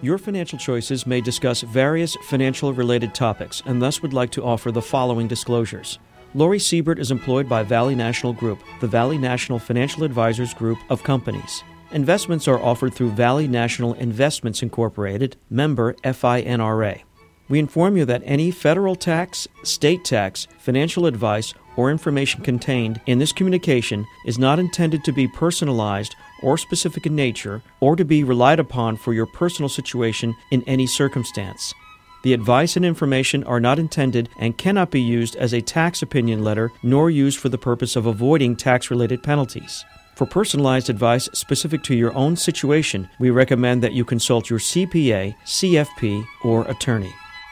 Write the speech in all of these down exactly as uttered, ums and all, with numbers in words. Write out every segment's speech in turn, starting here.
Your Financial Choices may discuss various financial-related topics and thus would like to offer the following disclosures. Lori Siebert is employed by Valley National Group, the Valley National Financial Advisors Group of companies. Investments are offered through Valley National Investments Incorporated, member F I N R A. We inform you that any federal tax, state tax, financial advice, or information contained in this communication is not intended to be personalized or specific in nature or to be relied upon for your personal situation in any circumstance. The advice and information are not intended and cannot be used as a tax opinion letter nor used for the purpose of avoiding tax-related penalties. For personalized advice specific to your own situation, we recommend that you consult your C P A, C F P, or attorney.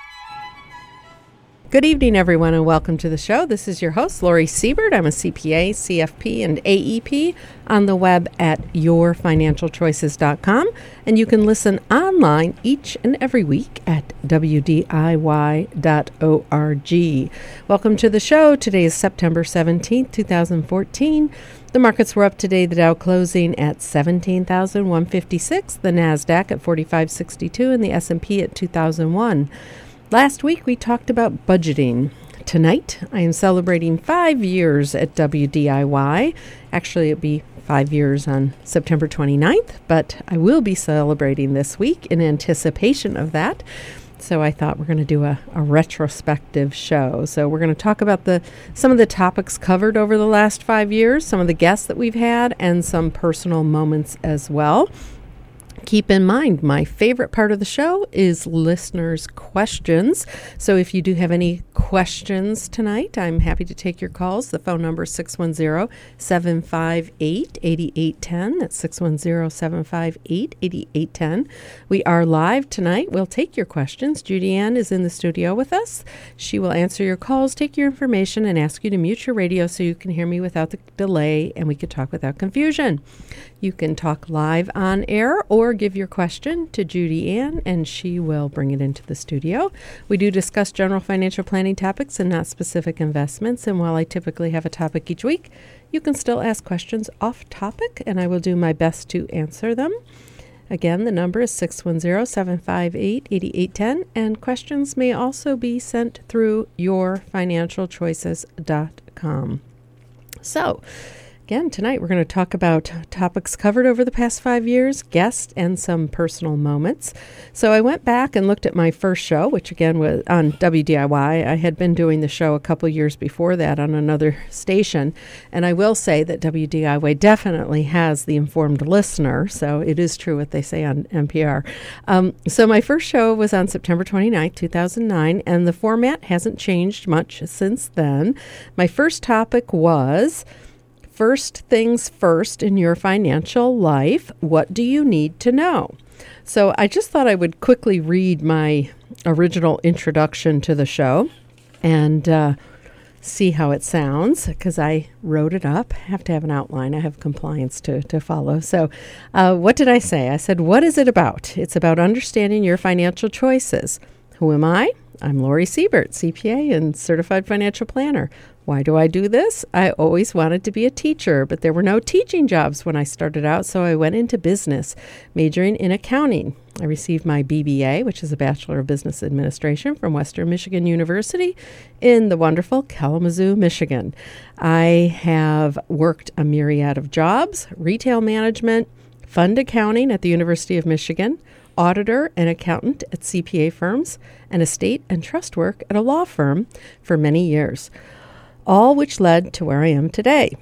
Good evening, everyone, and welcome to the show. This is your host, Lori Siebert. I'm a C P A, C F P, and A E P on the web at your financial choices dot com, and you can listen online each and every week at w d i y dot org. Welcome to the show. Today is September seventeenth, twenty fourteen. The markets were up today, the Dow closing at seventeen thousand one hundred fifty-six, the NASDAQ at forty-five sixty-two, and the S and P at two thousand one. Last week, we talked about budgeting. Tonight, I am celebrating five years at W D I Y. Actually, it'll be five years on September twenty-ninth, but I will be celebrating this week in anticipation of that. So I thought we're going to do a, a retrospective show. So we're going to talk about the some of the topics covered over the last five years, some of the guests that we've had, and some personal moments as well. Keep in mind, my favorite part of the show is listeners' questions. So if you do have any questions tonight, I'm happy to take your calls. The phone number is six one zero, seven five eight, eight eight one zero. That's six one zero, seven five eight, eight eight one zero. We are live tonight. We'll take your questions. Judy Ann is in the studio with us. She will answer your calls, take your information, and ask you to mute your radio so you can hear me without the delay and we can talk without confusion. You can talk live on air or give your question to Judy Ann, and she will bring it into the studio. We do discuss general financial planning topics and not specific investments, and while I typically have a topic each week, you can still ask questions off topic, and I will do my best to answer them. Again, the number is six one zero, seven five eight, eight eight one zero, and questions may also be sent through your financial choices dot com. So, again, tonight we're going to talk about topics covered over the past five years, guests, and some personal moments. So I went back and looked at my first show, which again was on W D I Y. I had been doing the show a couple years before that on another station. And I will say that W D I Y definitely has the informed listener. So it is true what they say on N P R. Um, so my first show was on September twenty-ninth, two thousand nine, and the format hasn't changed much since then. My first topic was first things first in your financial life. What do you need to know? So I just thought I would quickly read my original introduction to the show and uh, see how it sounds, because I wrote it up. I have to have an outline. I have compliance to, to follow. So uh, what did I say? I said, what is it about? It's about understanding your financial choices. Who am I? I'm Lori Siebert, C P A and Certified Financial Planner. Why do I do this? I always wanted to be a teacher, but there were no teaching jobs when I started out, so I went into business, majoring in accounting. I received my B B A, which is a Bachelor of Business Administration, from Western Michigan University in the wonderful Kalamazoo, Michigan. I have worked a myriad of jobs: retail management, fund accounting at the University of Michigan, auditor and accountant at C P A firms, and estate and trust work at a law firm for many years, all which led to where I am today.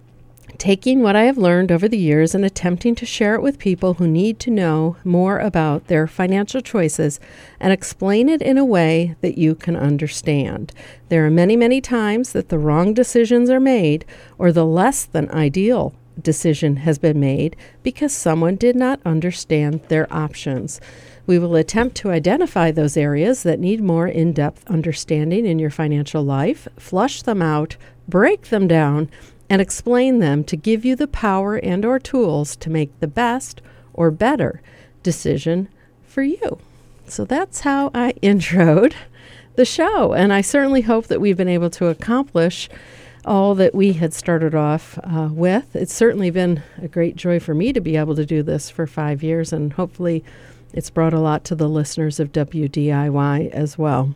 Taking what I have learned over the years and attempting to share it with people who need to know more about their financial choices and explain it in a way that you can understand. There are many, many times that the wrong decisions are made or the less than ideal decision has been made because someone did not understand their options. We will attempt to identify those areas that need more in-depth understanding in your financial life, flush them out, break them down, and explain them to give you the power and or tools to make the best or better decision for you. So that's how I introed the show, and I certainly hope that we've been able to accomplish all that we had started off uh, with. It's certainly been a great joy for me to be able to do this for five years, and hopefully it's brought a lot to the listeners of W D I Y as well.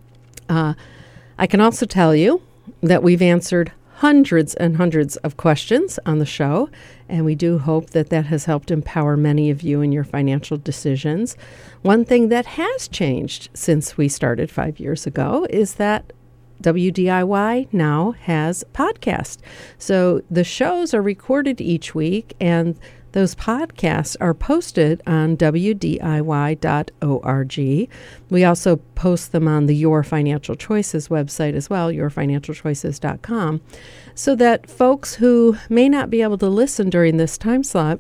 Uh, I can also tell you that we've answered hundreds and hundreds of questions on the show, and we do hope that that has helped empower many of you in your financial decisions. One thing that has changed since we started five years ago is that W D I Y now has podcasts. So the shows are recorded each week, and those podcasts are posted on W D I Y dot org. We also post them on the Your Financial Choices website as well, your financial choices dot com, so that folks who may not be able to listen during this time slot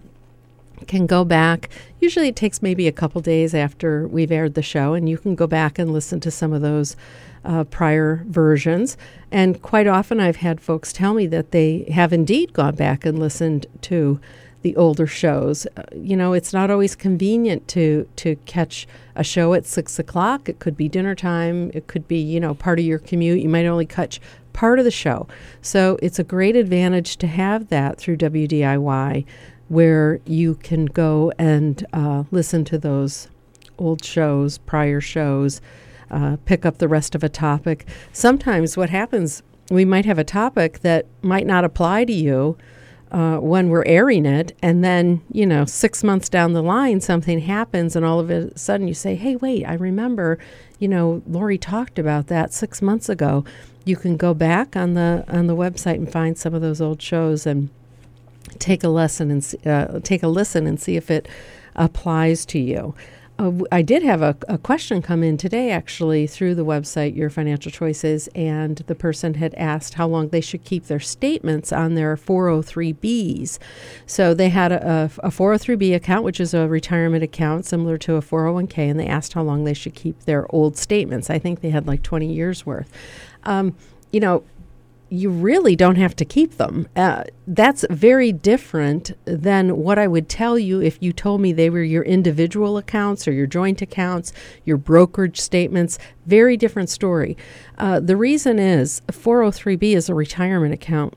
can go back. Usually it takes maybe a couple days after we've aired the show, and you can go back and listen to some of those uh, prior versions. And quite often I've had folks tell me that they have indeed gone back and listened to the older shows. Uh, you know, it's not always convenient to to catch a show at six o'clock. It could be dinner time. It could be, you know, part of your commute. You might only catch part of the show. So it's a great advantage to have that through W D I Y, where you can go and uh, listen to those old shows, prior shows, uh, pick up the rest of a topic. Sometimes what happens, we might have a topic that might not apply to you Uh, when we're airing it, and then, you know, six months down the line, something happens, and all of a sudden you say, hey, wait, I remember, you know, Lori talked about that six months ago. You can go back on the on the website and find some of those old shows and take a lesson and uh, take a listen and see if it applies to you. Uh, I did have a, a question come in today, actually, through the website, Your Financial Choices, and the person had asked how long they should keep their statements on their four oh three B's. So they had a, a four oh three B account, which is a retirement account similar to a four oh one K, and they asked how long they should keep their old statements. I think they had like twenty years worth. Um, you know, you really don't have to keep them. Uh, that's very different than what I would tell you if you told me they were your individual accounts or your joint accounts, your brokerage statements. Very different story. Uh, the reason is four oh three B is a retirement account.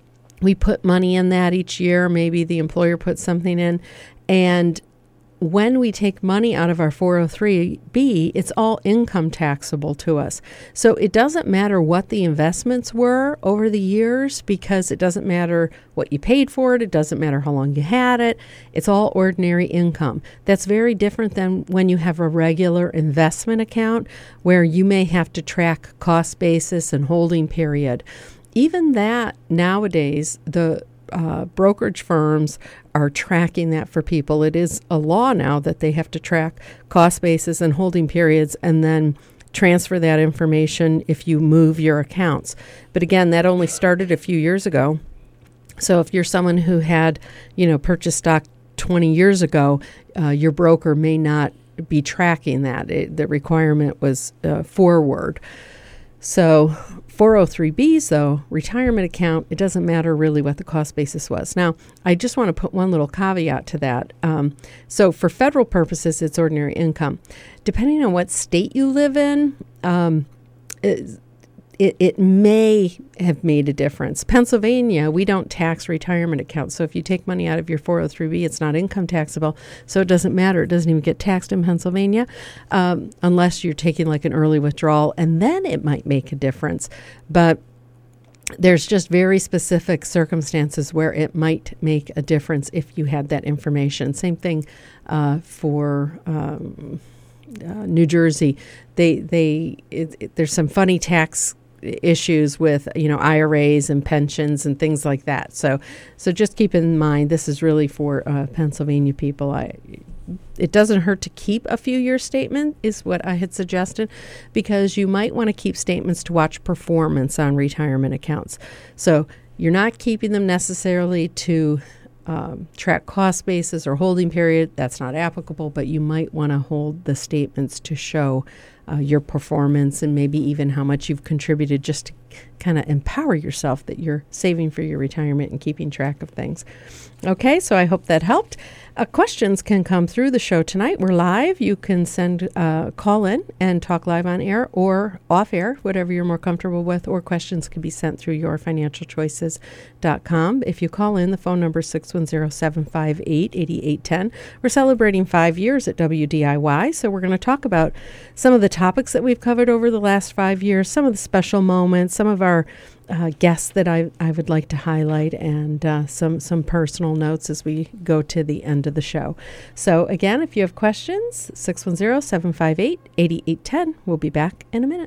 We put money in that each year. Maybe the employer puts something in, and when we take money out of our four oh three B, it's all income taxable to us. So it doesn't matter what the investments were over the years, because it doesn't matter what you paid for it. It doesn't matter how long you had it. It's all ordinary income. That's very different than when you have a regular investment account where you may have to track cost basis and holding period. Even that nowadays, the Uh, brokerage firms are tracking that for people. It is a law now that they have to track cost basis and holding periods and then transfer that information if you move your accounts. But again, that only started a few years ago. So if you're someone who had, you know, purchased stock twenty years ago, uh, your broker may not be tracking that. It, the requirement was uh, forward. So four oh three B's, though, retirement account, it doesn't matter really what the cost basis was. Now, I just want to put one little caveat to that. Um, so for federal purposes, it's ordinary income. Depending on what state you live in, um, it, it, it may have made a difference. Pennsylvania, we don't tax retirement accounts. So if you take money out of your four oh three B, it's not income taxable. So it doesn't matter. It doesn't even get taxed in Pennsylvania um, unless you're taking like an early withdrawal, and then it might make a difference. But there's just very specific circumstances where it might make a difference if you had that information. Same thing uh, for um, uh, New Jersey. They they it, it, there's some funny tax issues with, you know, I R As and pensions and things like that. So, so just keep in mind, this is really for uh, Pennsylvania people. I, it doesn't hurt to keep a few year statement is what I had suggested, because you might want to keep statements to watch performance on retirement accounts. So you're not keeping them necessarily to um, track cost basis or holding period. That's not applicable, but you might want to hold the statements to show Uh, your performance and maybe even how much you've contributed, just to kind of empower yourself that you're saving for your retirement and keeping track of things. Okay, so I hope that helped. Uh, questions can come through the show tonight. We're live. You can send uh, call in and talk live on air or off air, whatever you're more comfortable with, or questions can be sent through your financial choices dot com. If you call in, the phone number is six one zero, seven five eight, eight eight one zero. We're celebrating five years at W D I Y, so we're going to talk about some of the topics that we've covered over the last five years, some of the special moments, some of our Uh, guests that I, I would like to highlight, and uh, some some personal notes as we go to the end of the show. So again, if you have questions, six one zero, seven five eight, eight eight one zero. We'll be back in a minute.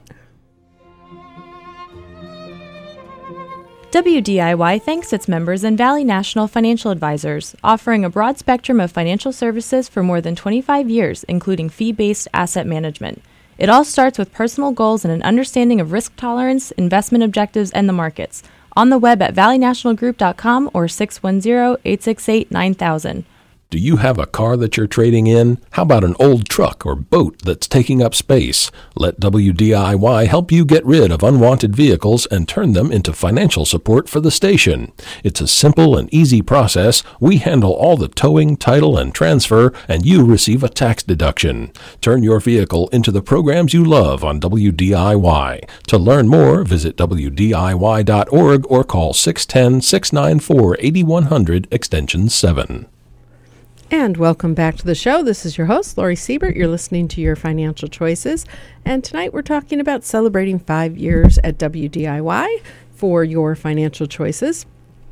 W D I Y thanks its members and Valley National Financial Advisors, offering a broad spectrum of financial services for more than twenty-five years, including fee-based asset management. It all starts with personal goals and an understanding of risk tolerance, investment objectives, and the markets. On the web at valley national group dot com or six one zero, eight six eight, nine thousand. Do you have a car that you're trading in? How about an old truck or boat that's taking up space? Let W D I Y help you get rid of unwanted vehicles and turn them into financial support for the station. It's a simple and easy process. We handle all the towing, title, and transfer, and you receive a tax deduction. Turn your vehicle into the programs you love on W D I Y. To learn more, visit W D I Y dot org or call six one zero, six nine four, eight one zero zero, extension seven. And welcome back to the show. This is your host, Lori Siebert. You're listening to Your Financial Choices. And tonight we're talking about celebrating five years at W D I Y for Your Financial Choices.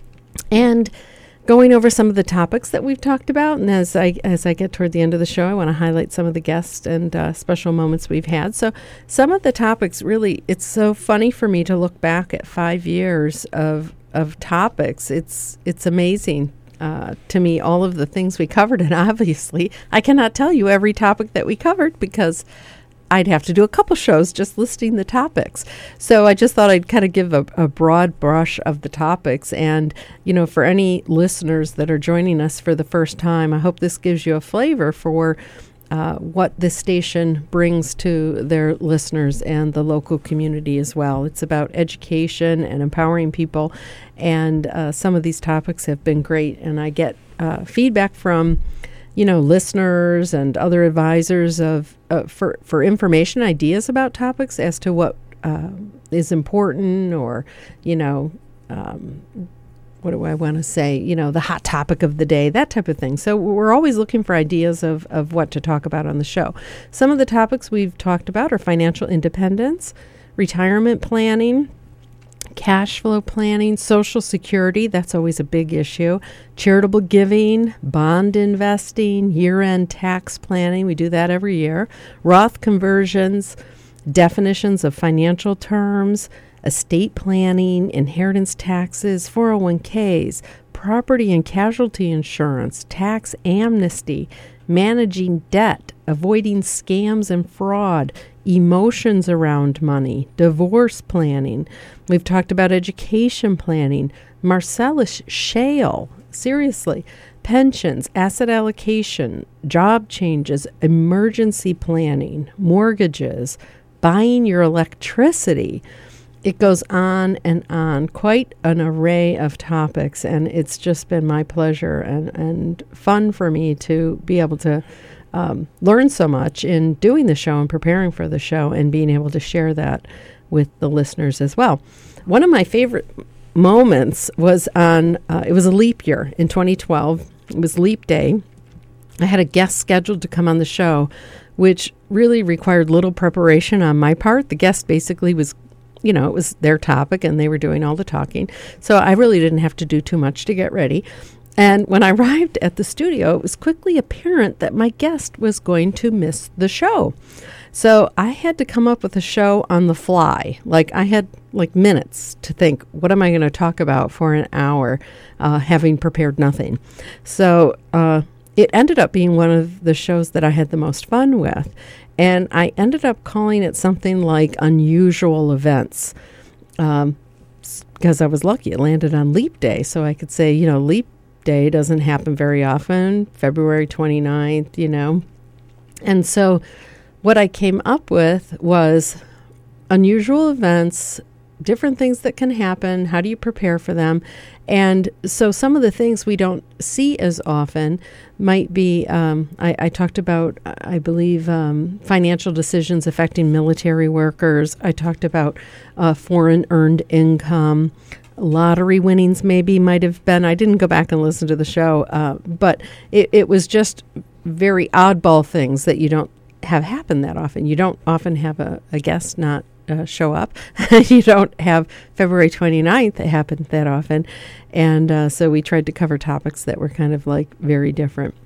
And going over some of the topics that we've talked about. And as I as I get toward the end of the show, I want to highlight some of the guests and uh, special moments we've had. So some of the topics, really, it's so funny for me to look back at five years of of topics. It's it's amazing. Uh, to me, all of the things we covered, and obviously I cannot tell you every topic that we covered because I'd have to do a couple shows just listing the topics. So I just thought I'd kind of give a, a broad brush of the topics. And, you know, for any listeners that are joining us for the first time, I hope this gives you a flavor for Uh, what this station brings to their listeners and the local community as well. It's about education and empowering people, and uh, some of these topics have been great. And I get uh, feedback from, you know, listeners and other advisors of uh, for for information, ideas about topics as to what uh, is important, or, you know. Um, What do I want to say? You know, the hot topic of the day, that type of thing. So we're always looking for ideas of, of what to talk about on the show. Some of the topics we've talked about are financial independence, retirement planning, cash flow planning, Social Security. That's always a big issue. Charitable giving, bond investing, year-end tax planning. We do that every year. Roth conversions, definitions of financial terms, estate planning, inheritance taxes, four oh one k's, property and casualty insurance, tax amnesty, managing debt, avoiding scams and fraud, emotions around money, divorce planning. We've talked about education planning, Marcellus Shale, seriously, pensions, asset allocation, job changes, emergency planning, mortgages, buying your electricity. It goes on and on, quite an array of topics, and it's just been my pleasure and, and fun for me to be able to um, learn so much in doing the show and preparing for the show and being able to share that with the listeners as well. One of my favorite moments was on, uh, it was a leap year in twenty twelve. It was Leap Day. I had a guest scheduled to come on the show, which really required little preparation on my part. The guest basically was You know, it was their topic and they were doing all the talking. So I really didn't have to do too much to get ready. And when I arrived at the studio, it was quickly apparent that my guest was going to miss the show. So I had to come up with a show on the fly. Like I had like minutes to think, what am I going to talk about for an hour, uh, having prepared nothing. So uh, it ended up being one of the shows that I had the most fun with. And I ended up calling it something like Unusual Events, um, because I was lucky. It landed on Leap Day. So I could say, you know, Leap Day doesn't happen very often, February twenty-ninth, you know. And so what I came up with was unusual events different things that can happen. How do you prepare for them? And so some of the things we don't see as often might be, um, I, I talked about, I believe, um, financial decisions affecting military workers. I talked about uh, foreign earned income. Lottery winnings maybe might have been. I didn't go back and listen to the show, uh, but it, it was just very oddball things that you don't have happen that often. You don't often have a, a guest not uh, show up. You don't have February twenty-ninth that happened that often. And uh, so we tried to cover topics that were kind of like very different.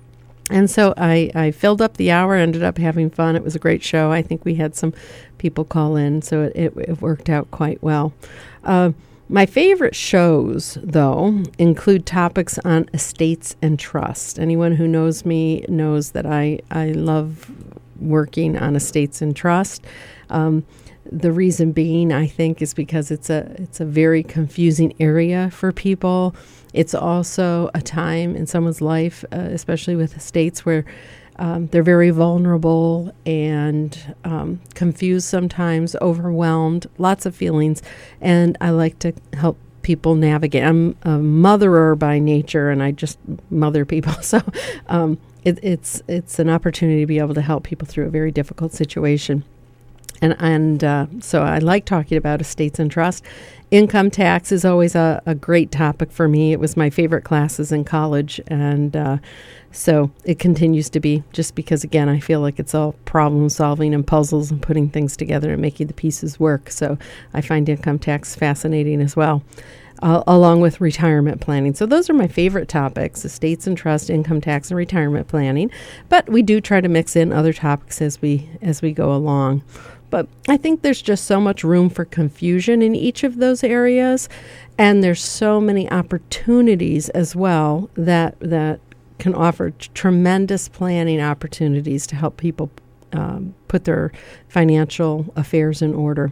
And so I, I filled up the hour, ended up having fun. It was a great show. I think we had some people call in, so it, it, it worked out quite well. Uh, My favorite shows, though, include topics on estates and trust. Anyone who knows me knows that I, I love working on estates and trust. Um, the reason being, I think, is because it's a it's a very confusing area for people. It's also a time in someone's life, uh, especially with estates, where Um, they're very vulnerable and um, confused sometimes, overwhelmed, lots of feelings. And I like to help people navigate. I'm a motherer by nature, and I just mother people. So um, it, it's it's an opportunity to be able to help people through a very difficult situation. And and uh, so I like talking about estates and trust. Income tax is always a, a great topic for me. It was my favorite classes in college, and uh, so it continues to be, just because, again, I feel like it's all problem solving and puzzles and putting things together and making the pieces work. So I find income tax fascinating as well, uh, along with retirement planning. So those are my favorite topics: estates and trust, income tax, and retirement planning. But we do try to mix in other topics as we as we go along. But I think there's just so much room for confusion in each of those areas, and there's so many opportunities as well that that can offer t- tremendous planning opportunities to help people um, put their financial affairs in order.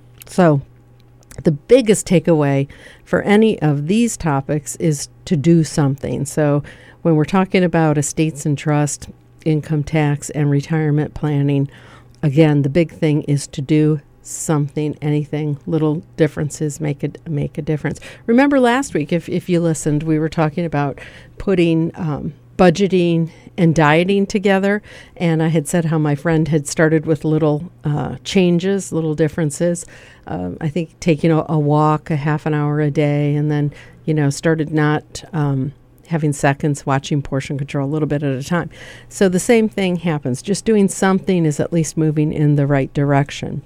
So the biggest takeaway for any of these topics is to do something. So when we're talking about estates and trust, income tax, and retirement planning, again, the big thing is to do something, anything. Little differences make a, make a difference. Remember last week, if, if you listened, we were talking about putting um, budgeting and dieting together. And I had said how my friend had started with little uh, changes, little differences. Um, I think taking a, a walk a half an hour a day, and then, you know, started not um, having seconds, watching portion control a little bit at a time. So the same thing happens. Just doing something is at least moving in the right direction.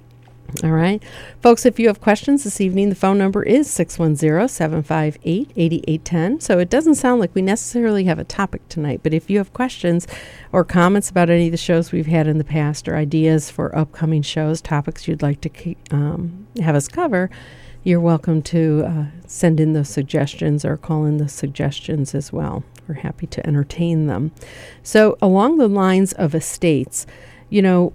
All right. Folks, if you have questions this evening, the phone number is six one zero, seven five eight, eight eight one zero. So it doesn't sound like we necessarily have a topic tonight, but if you have questions or comments about any of the shows we've had in the past, or ideas for upcoming shows, topics you'd like to keep, um, have us cover, you're welcome to uh, send in those suggestions or call in the suggestions as well. We're happy to entertain them. So along the lines of estates, you know,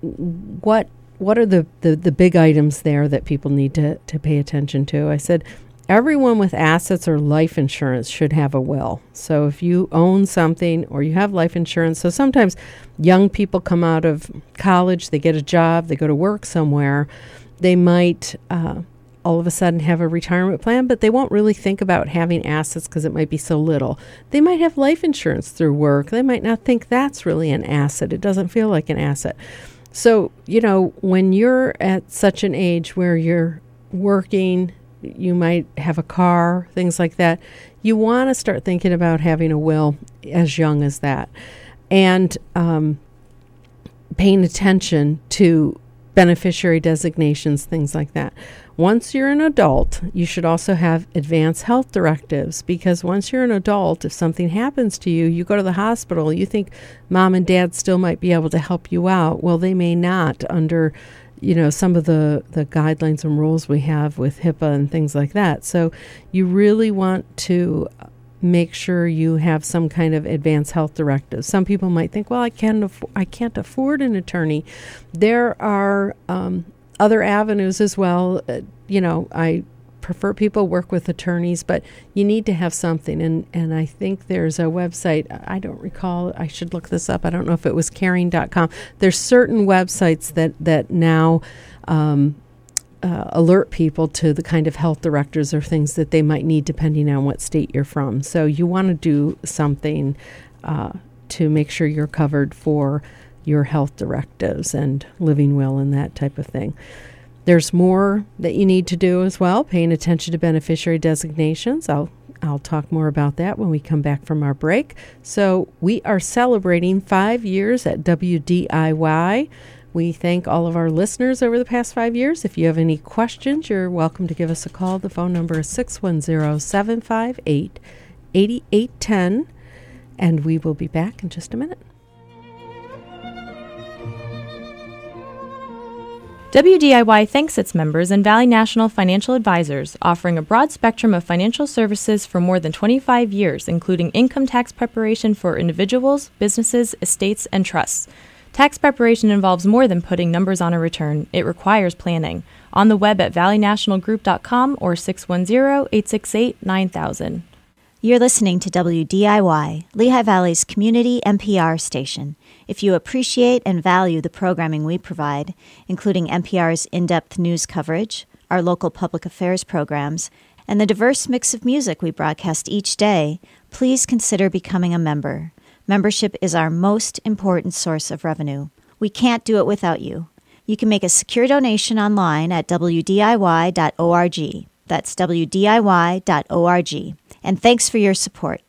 what what are the, the, the big items there that people need to, to pay attention to? I said everyone with assets or life insurance should have a will. So if you own something or you have life insurance, so sometimes young people come out of college, they get a job, they go to work somewhere, they might uh, all of a sudden have a retirement plan, but they won't really think about having assets because it might be so little. They might have life insurance through work. They might not think that's really an asset. It doesn't feel like an asset. So, you know, when you're at such an age where you're working, you might have a car, things like that, you want to start thinking about having a will as young as that, and um, paying attention to beneficiary designations, things like that. Once you're an adult, you should also have advanced health directives, because once you're an adult, if something happens to you, you go to the hospital, you think mom and dad still might be able to help you out. Well, they may not under, you know, some of the, the guidelines and rules we have with HIPAA and things like that. So you really want to make sure you have some kind of advanced health directive. Some people might think, well, I can't, aff- I can't afford an attorney. There are um, other avenues as well. Uh, you know, I prefer people work with attorneys, but you need to have something. And, and I think there's a website, I don't recall, I should look this up. I don't know if it was caring dot com. There's certain websites that, that now um, uh, alert people to the kind of health directives or things that they might need depending on what state you're from. So you want to do something uh, to make sure you're covered for your health directives and living will and that type of thing. There's more that you need to do as well, paying attention to beneficiary designations. I'll I'll talk more about that when we come back from our break. So we are celebrating five years at W D I Y. We thank all of our listeners over the past five years. If you have any questions, you're welcome to give us a call. The phone number is six one zero, seven five eight, eight eight one zero, and we will be back in just a minute. W D I Y thanks its members and Valley National Financial Advisors, offering a broad spectrum of financial services for more than twenty-five years, including income tax preparation for individuals, businesses, estates, and trusts. Tax preparation involves more than putting numbers on a return. It requires planning. On the web at valley national group dot com or six one zero, eight six eight, nine thousand. You're listening to W D I Y, Lehigh Valley's community N P R station. If you appreciate and value the programming we provide, including N P R's in-depth news coverage, our local public affairs programs, and the diverse mix of music we broadcast each day, please consider becoming a member. Membership is our most important source of revenue. We can't do it without you. You can make a secure donation online at w d i y dot org. That's w d i y dot org. And thanks for your support.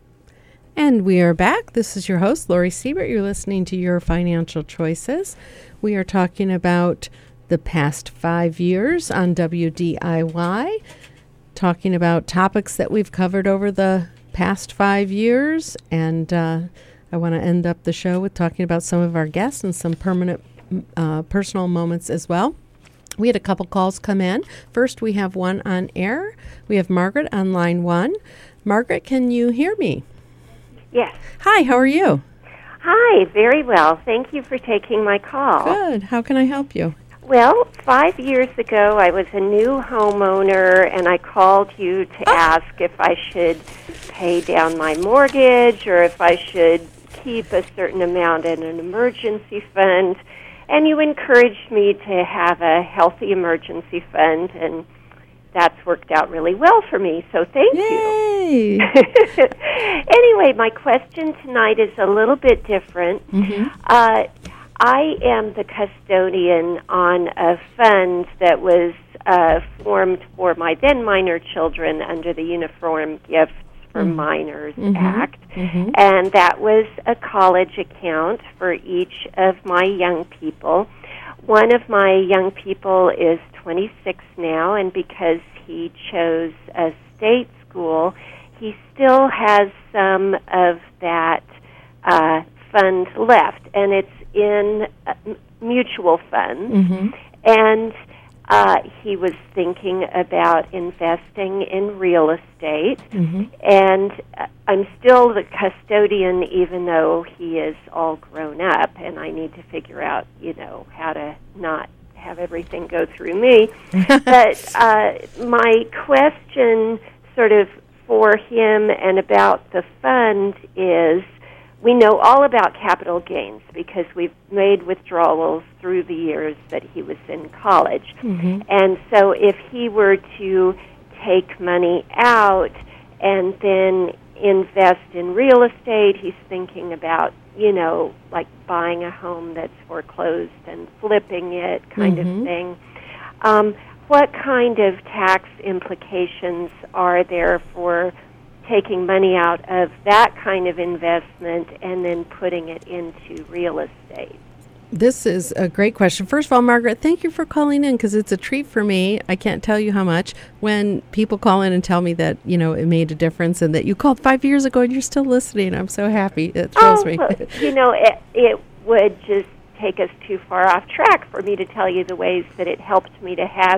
And we are back. This is your host, Lori Siebert. You're listening to Your Financial Choices. We are talking about the past five years on W D I Y, talking about topics that we've covered over the past five years. And uh, I want to end up the show with talking about some of our guests and some permanent uh, personal moments as well. We had a couple calls come in. First, we have one on air. We have Margaret on line one. Margaret, can you hear me? Yes. Hi, how are you? Hi, very well. Thank you for taking my call. Good. How can I help you? Well, five years ago, I was a new homeowner, and I called you to oh. ask if I should pay down my mortgage or if I should keep a certain amount in an emergency fund. And you encouraged me to have a healthy emergency fund, and that's worked out really well for me, so thank Yay. you. Anyway, my question tonight is a little bit different. Mm-hmm. Uh, I am the custodian on a fund that was uh, formed for my then minor children under the Uniform Gifts for mm-hmm. Minors mm-hmm. Act, mm-hmm. and that was a college account for each of my young people. One of my young people is twenty-six now, and because he chose a state school, he still has some of that uh, fund left, and it's in uh, mutual funds. Mm-hmm. And uh, he was thinking about investing in real estate, mm-hmm. and uh, I'm still the custodian even though he is all grown up, and I need to figure out, you know, how to not have everything go through me. But uh, my question sort of for him and about the fund is, we know all about capital gains because we've made withdrawals through the years that he was in college. Mm-hmm. And so if he were to take money out and then invest in real estate, he's thinking about, you know, like buying a home that's foreclosed and flipping it kind mm-hmm. of thing. Um, what kind of tax implications are there for taking money out of that kind of investment and then putting it into real estate? This is a great question. First of all, Margaret, thank you for calling in because it's a treat for me. I can't tell you how much when people call in and tell me that, you know, it made a difference and that you called five years ago and you're still listening. I'm so happy. It thrills oh, me. Well, you know, it, it would just take us too far off track for me to tell you the ways that it helped me to have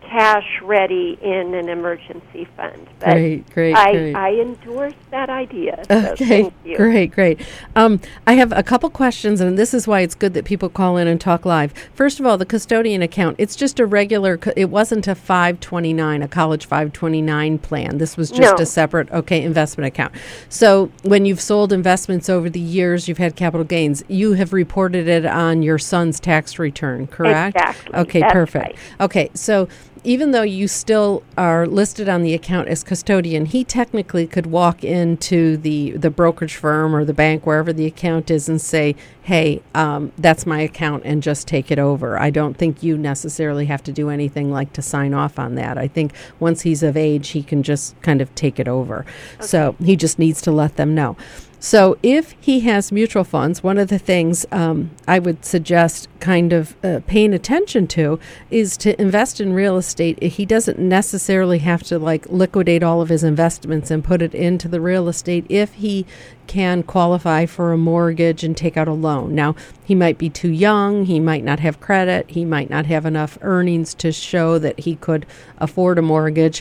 cash ready in an emergency fund. But great, great, I, great. I endorse that idea. So Okay, thank you. great, great. Um, I have a couple questions, and this is why it's good that people call in and talk live. First of all, the custodian account, it's just a regular, co- it wasn't a five twenty-nine, a college five twenty-nine plan. This was just No. a separate, okay, investment account. So when you've sold investments over the years, you've had capital gains, you have reported it on your son's tax return, correct? Exactly. Okay, That's perfect. right. Okay, so even though you still are listed on the account as custodian, he technically could walk into the, the brokerage firm or the bank, wherever the account is, and say, hey, um, that's my account, and just take it over. I don't think you necessarily have to do anything like to sign off on that. I think once he's of age, he can just kind of take it over. Okay. So he just needs to let them know. So if he has mutual funds, one of the things um, I would suggest kind of uh, paying attention to is to invest in real estate. He doesn't necessarily have to like liquidate all of his investments and put it into the real estate if he can qualify for a mortgage and take out a loan. Now, he might be too young. He might not have credit. He might not have enough earnings to show that he could afford a mortgage.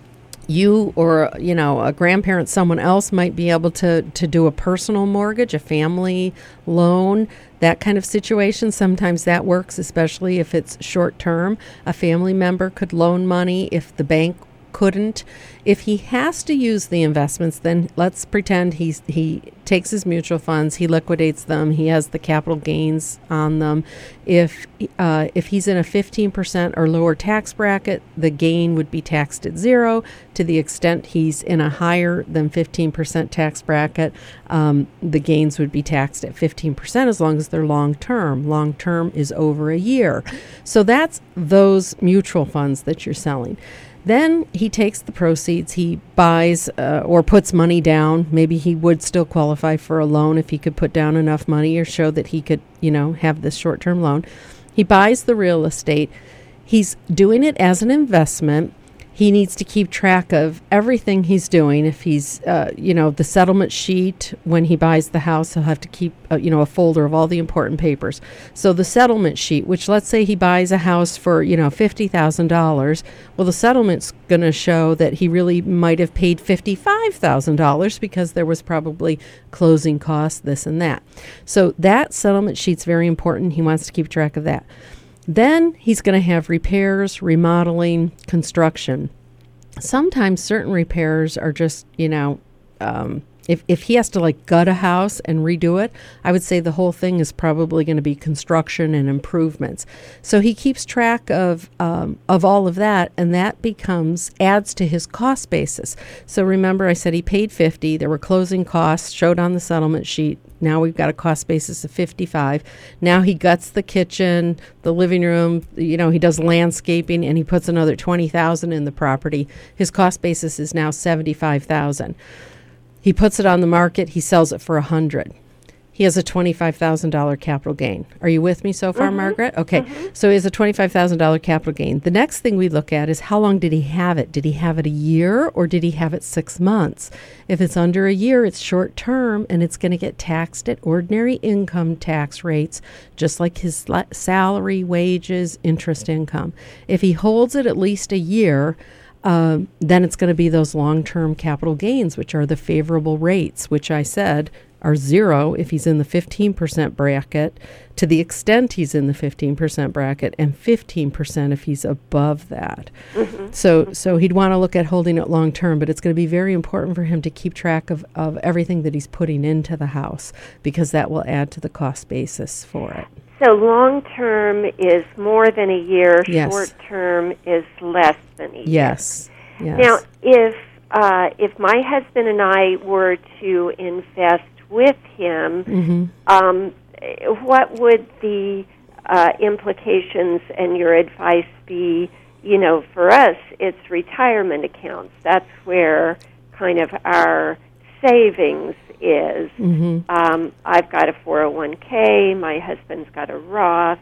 You or, you know, a grandparent, someone else might be able to, to do a personal mortgage, a family loan, that kind of situation. Sometimes that works, especially if it's short term. A family member could loan money if the bank couldn't. If he has to use the investments, then let's pretend he's he takes his mutual funds, he liquidates them, he has the capital gains on them. If uh, if he's in a fifteen percent or lower tax bracket, the gain would be taxed at zero. To the extent he's in a higher than fifteen percent tax bracket, um, the gains would be taxed at fifteen percent as long as they're long term. Long term is over a year. So that's those mutual funds that you're selling. Then he takes the proceeds, he buys uh, or puts money down. Maybe he would still qualify for a loan if he could put down enough money or show that he could, you know, have this short-term loan. He buys the real estate. He's doing it as an investment. He needs to keep track of everything he's doing. If he's, uh, you know, the settlement sheet, when he buys the house, he'll have to keep, uh, you know, a folder of all the important papers. So the settlement sheet, which let's say he buys a house for, you know, fifty thousand dollars. Well, the settlement's going to show that he really might have paid fifty-five thousand dollars because there was probably closing costs, this and that. So that settlement sheet's very important. He wants to keep track of that. Then he's going to have repairs, remodeling, construction. Sometimes certain repairs are just, you know, um, if, if he has to like gut a house and redo it, I would say the whole thing is probably going to be construction and improvements. So he keeps track of um, of all of that, and that becomes adds to his cost basis. So remember, I said he paid fifty. There were closing costs showed on the settlement sheet. Now we've got a cost basis of fifty-five. Now he guts the kitchen, the living room, you know, he does landscaping, and he puts another twenty thousand in the property. His cost basis is now seventy-five thousand. He puts it on the market, he sells it for one hundred. He has a twenty-five thousand dollars capital gain. Are you with me so far, mm-hmm. Margaret? Okay. Mm-hmm. So he has a twenty-five thousand dollars capital gain. The next thing we look at is how long did he have it? Did he have it a year or did he have it six months? If it's under a year, it's short term and it's going to get taxed at ordinary income tax rates, just like his la- salary, wages, interest income. If he holds it at least a year, Uh, then it's going to be those long-term capital gains, which are the favorable rates, which I said are zero if he's in the fifteen percent bracket, to the extent he's in the fifteen percent bracket, and fifteen percent if he's above that. Mm-hmm. So so he'd want to look at holding it long-term, but it's going to be very important for him to keep track of, of everything that he's putting into the house, because that will add to the cost basis for it. So long-term is more than a year. Yes. Short-term is less than a year. Yes. Yes. Now, if uh, if my husband and I were to invest with him, mm-hmm. um, what would the uh, implications and your advice be? You know, for us, it's retirement accounts. That's where kind of our savings is. Mm-hmm. Um, I've got a four oh one k. My husband's got a Roth.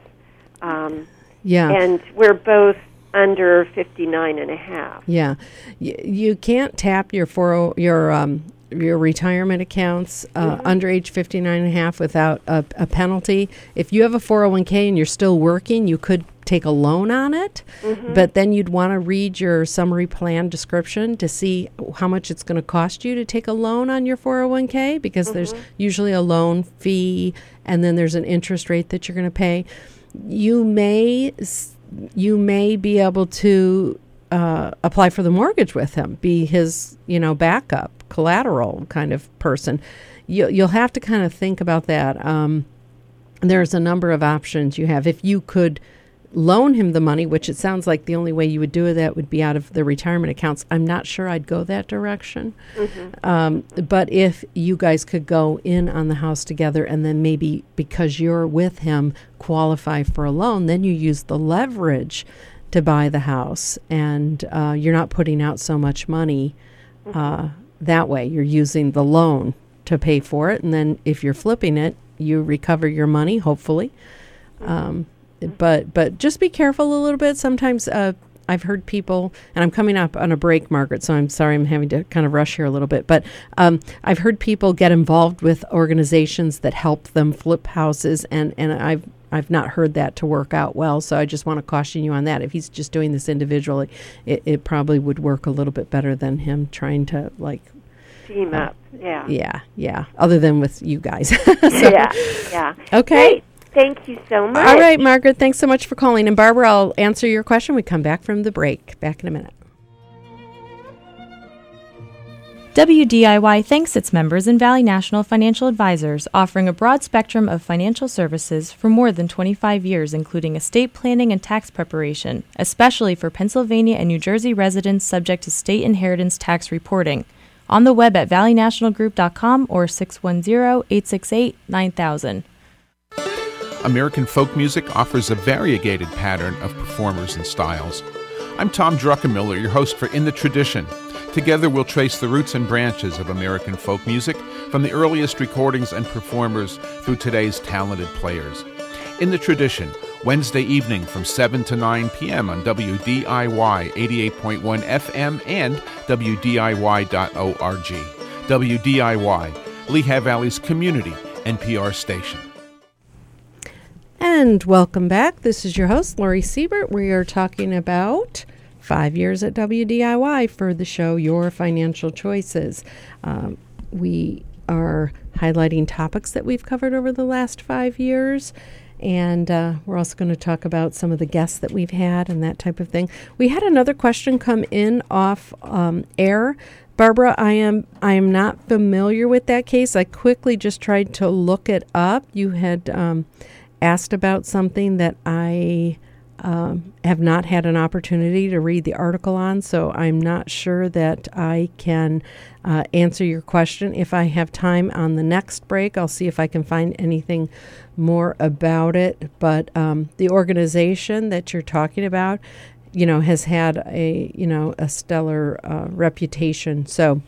Um, yeah. And we're both under fifty-nine and a half. Yeah. Y- you can't tap your four oh your um your retirement accounts uh, mm-hmm. under age fifty-nine and a half without a, a penalty. If you have a four oh one k and you're still working, you could take a loan on it, mm-hmm. but then you'd want to read your summary plan description to see how much it's going to cost you to take a loan on your four oh one k, because mm-hmm. there's usually a loan fee and then there's an interest rate that you're going to pay. You may you may be able to uh, apply for the mortgage with him, be his, you know, backup, collateral kind of person. You, you'll have to kind of think about that. Um, there's a number of options you have. If you could loan him the money, which it sounds like the only way you would do that would be out of the retirement accounts, I'm not sure I'd go that direction. Mm-hmm. Um, but if you guys could go in on the house together and then maybe because you're with him qualify for a loan, then you use the leverage to buy the house, and uh, you're not putting out so much money mm-hmm. uh, that way. You're using the loan to pay for it, and then if you're flipping it, you recover your money, hopefully. Um, but but just be careful a little bit. Sometimes uh, I've heard people, and I'm coming up on a break, Margaret, so I'm sorry I'm having to kind of rush here a little bit, but um, I've heard people get involved with organizations that help them flip houses, and, and I've I've not heard that to work out well, so I just want to caution you on that. If he's just doing this individually, it, it probably would work a little bit better than him trying to, like, team up. Yeah. Yeah, yeah. Other than with you guys. so, yeah, yeah. Okay. Great. Thank you so much. All right, Margaret, thanks so much for calling. And Barbara, I'll answer your question. We come back from the break. Back in a minute. W D I Y thanks its members and Valley National Financial Advisors, offering a broad spectrum of financial services for more than twenty-five years, including estate planning and tax preparation, especially for Pennsylvania and New Jersey residents subject to state inheritance tax reporting. On the web at valley national group dot com or six one zero, eight six eight, nine thousand. American folk music offers a variegated pattern of performers and styles. I'm Tom Druckenmiller, your host for In the Tradition. Together we'll trace the roots and branches of American folk music from the earliest recordings and performers through today's talented players. In the Tradition, Wednesday evening from seven to nine p.m. on W D I Y eighty-eight point one F M and W D I Y dot org. W D I Y, Lehigh Valley's community N P R station. And welcome back. This is your host, Lori Siebert. We are talking about five years at W D I Y for the show Your Financial Choices. Um, we are highlighting topics that we've covered over the last five years. And uh, we're also going to talk about some of the guests that we've had and that type of thing. We had another question come in off um, air. Barbara, I am I am not familiar with that case. I quickly just tried to look it up. You had um, asked about something that I um, have not had an opportunity to read the article on, so I'm not sure that I can uh, answer your question. If I have time on the next break, I'll see if I can find anything more about it. But um, the organization that you're talking about, you know, has had a, you know, a stellar uh, reputation. So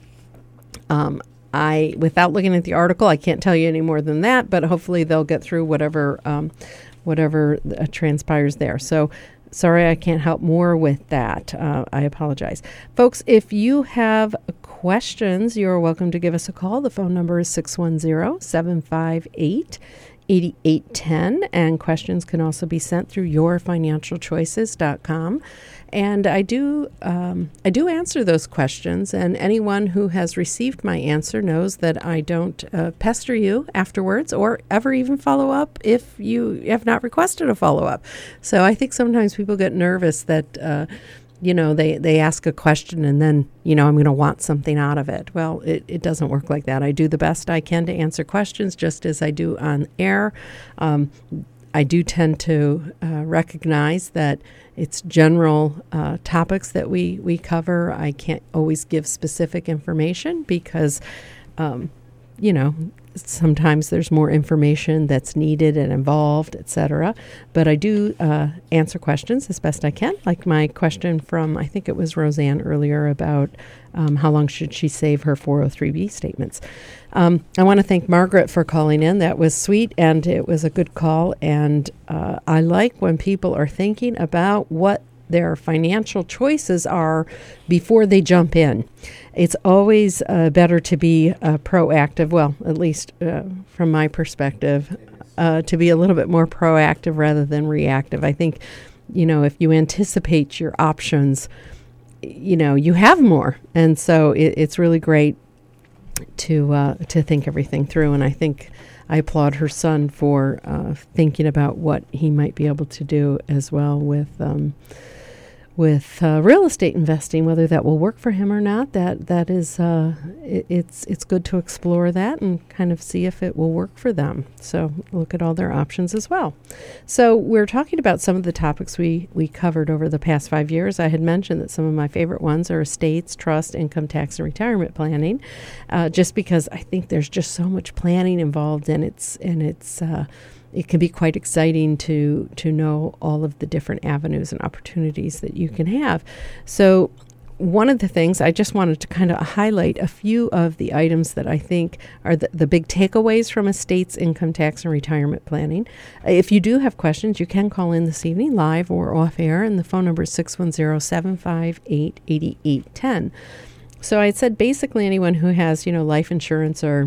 um, I, without looking at the article, I can't tell you any more than that, but hopefully they'll get through whatever um, whatever uh, transpires there. So sorry, I can't help more with that. Uh, I apologize. Folks, if you have questions, you're welcome to give us a call. The phone number is six one zero, seven five eight, eight eight one zero, and questions can also be sent through your financial choices dot com. And I do um, I do answer those questions, and anyone who has received my answer knows that I don't uh, pester you afterwards or ever even follow up if you have not requested a follow-up. So I think sometimes people get nervous that, uh, you know, they, they ask a question and then, you know, I'm going to want something out of it. Well, it, it doesn't work like that. I do the best I can to answer questions just as I do on air. Um, I do tend to uh, recognize that it's general uh, topics that we, we cover. I can't always give specific information because, um, you know, sometimes there's more information that's needed and involved, et cetera. But I do uh, answer questions as best I can, like my question from, I think it was Roseanne earlier about um, how long should she save her four oh three B statements. Um, I want to thank Margaret for calling in. That was sweet, and it was a good call. And uh, I like when people are thinking about what their financial choices are before they jump in. It's always uh, better to be uh, proactive, well, at least uh, from my perspective, uh, to be a little bit more proactive rather than reactive. I think you know, if you anticipate your options, you know, you have more. And so it, it's really great to uh, to think everything through. And I think I applaud her son for uh, thinking about what he might be able to do as well with um, with uh, real estate investing, whether that will work for him or not. That that is, uh, it, it's it's good to explore that and kind of see if it will work for them. So look at all their options as well. So we're talking about some of the topics we, we covered over the past five years. I had mentioned that some of my favorite ones are estates, trust, income tax, and retirement planning, uh, just because I think there's just so much planning involved, and it's and it's. Uh, It can be quite exciting to to know all of the different avenues and opportunities that you can have. So one of the things I just wanted to kind of highlight a few of the items that I think are the, the big takeaways from estates, income tax, and retirement planning. If you do have questions, you can call in this evening live or off air, and the phone number is six one zero, seven five eight, eight eight one zero. So I had said basically anyone who has, you know, life insurance or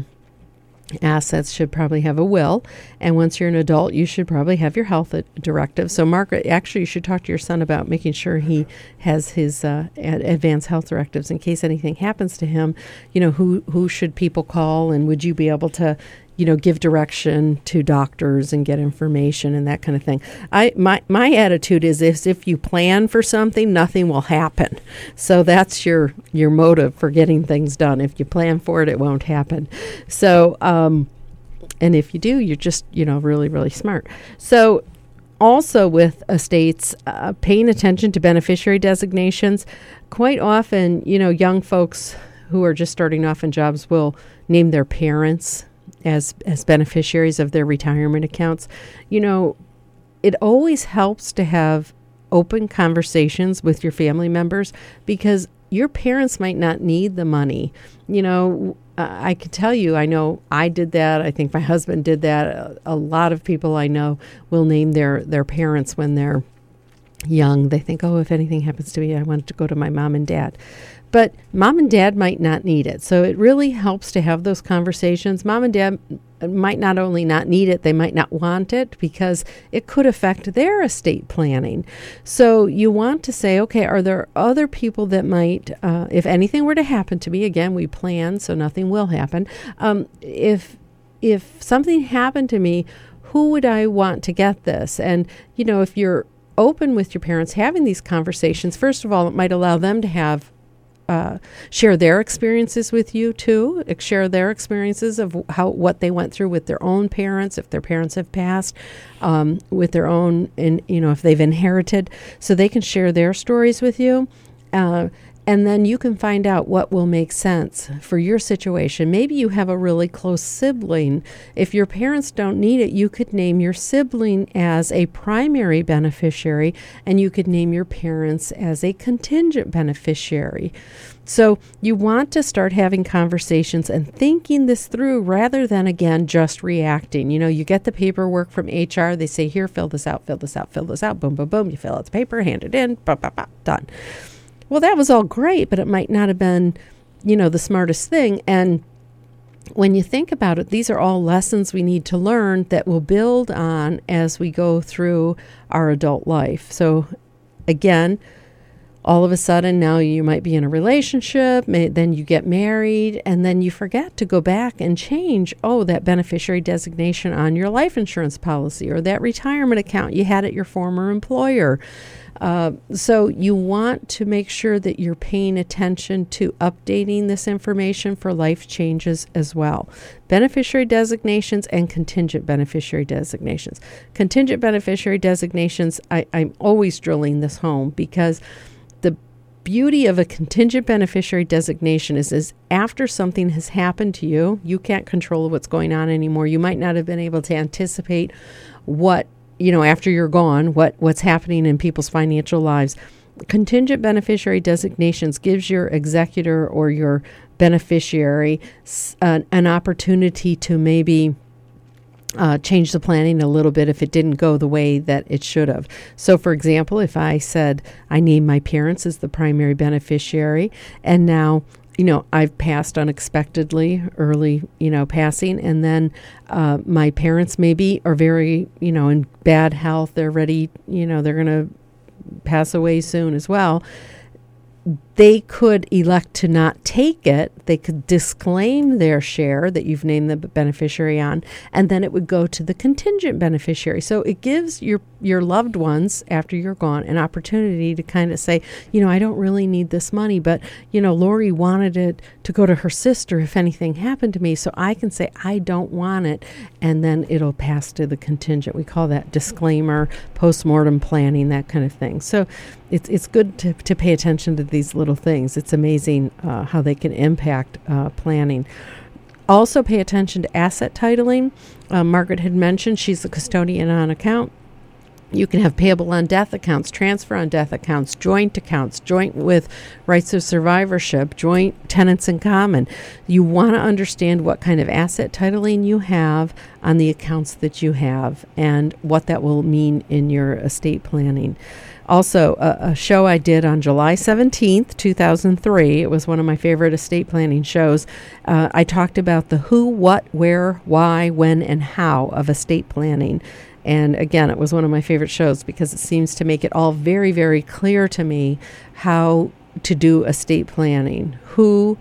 assets should probably have a will, and once you're an adult, you should probably have your health directive. So, Margaret, actually, you should talk to your son about making sure he has his uh, ad- advanced health directives in case anything happens to him. You know, who who should people call, and would you be able to, you know, give direction to doctors and get information and that kind of thing. I my my attitude is, is if you plan for something, nothing will happen. So that's your your motive for getting things done. If you plan for it, it won't happen. So, um, and if you do, you're just, you know, really, really smart. So also with estates, uh, paying attention to beneficiary designations. Quite often, you know, young folks who are just starting off in jobs will name their parents as as beneficiaries of their retirement accounts. You know, it always helps to have open conversations with your family members, because your parents might not need the money. You know, uh, I can tell you, I know I did that. I think my husband did that. A, a lot of people I know will name their, their parents when they're young. They think, oh, if anything happens to me, I want to go to my mom and dad. But mom and dad might not need it. So it really helps to have those conversations. Mom and dad might not only not need it, they might not want it, because it could affect their estate planning. So you want to say, okay, are there other people that might, uh, if anything were to happen to me, again, we plan, so nothing will happen. Um, if if something happened to me, who would I want to get this? And, you know, if you're open with your parents having these conversations, first of all, it might allow them to have Uh, share their experiences with you too, share their experiences of how what they went through with their own parents, if their parents have passed, um, with their own, in, you know, if they've inherited, so they can share their stories with you. Uh, and then you can find out what will make sense for your situation. Maybe you have a really close sibling. If your parents don't need it, you could name your sibling as a primary beneficiary, and you could name your parents as a contingent beneficiary. So you want to start having conversations and thinking this through rather than, again, just reacting. You know, you get the paperwork from H R. They say, here, fill this out, fill this out, fill this out, boom, boom, boom. You fill out the paper, hand it in, bah, bah, bah, done. Well, that was all great, but it might not have been, you know, the smartest thing. And when you think about it, these are all lessons we need to learn that we'll build on as we go through our adult life. So again, all of a sudden now you might be in a relationship, may, then you get married, and then you forget to go back and change, oh, that beneficiary designation on your life insurance policy or that retirement account you had at your former employer. Uh, so you want to make sure that you're paying attention to updating this information for life changes as well. Beneficiary designations and contingent beneficiary designations. Contingent beneficiary designations, I, I'm always drilling this home, because the beauty of a contingent beneficiary designation is, is after something has happened to you, you can't control what's going on anymore. You might not have been able to anticipate what, you know, after you're gone, what, what's happening in people's financial lives. Contingent beneficiary designations gives your executor or your beneficiary uh, an opportunity to maybe uh, change the planning a little bit if it didn't go the way that it should have. So, for example, if I said I named my parents as the primary beneficiary, and now, you know, I've passed unexpectedly, early, you know, passing, and then uh, my parents maybe are very, you know, in bad health. They're ready, you know, they're going to pass away soon as well, they could elect to not take it. They could disclaim their share that you've named the beneficiary on, and then it would go to the contingent beneficiary. So it gives your your loved ones, after you're gone, an opportunity to kind of say, you know, I don't really need this money, but, you know, Lori wanted it to go to her sister if anything happened to me, so I can say I don't want it, and then it'll pass to the contingent. We call that disclaimer, postmortem planning, that kind of thing. So it's it's good to, to pay attention to these little things. It's amazing uh, how they can impact uh, planning. Also pay attention to asset titling. Uh, Margaret had mentioned she's the custodian on account. You can have payable on death accounts, transfer on death accounts, joint accounts, joint with rights of survivorship, joint tenants in common. You want to understand what kind of asset titling you have on the accounts that you have and what that will mean in your estate planning. Also, a, a show I did on July seventeenth, two thousand three, it was one of my favorite estate planning shows. Uh, I talked about the who, what, where, why, when, and how of estate planning. And again, it was one of my favorite shows because it seems to make it all very, very clear to me how to do estate planning. Who,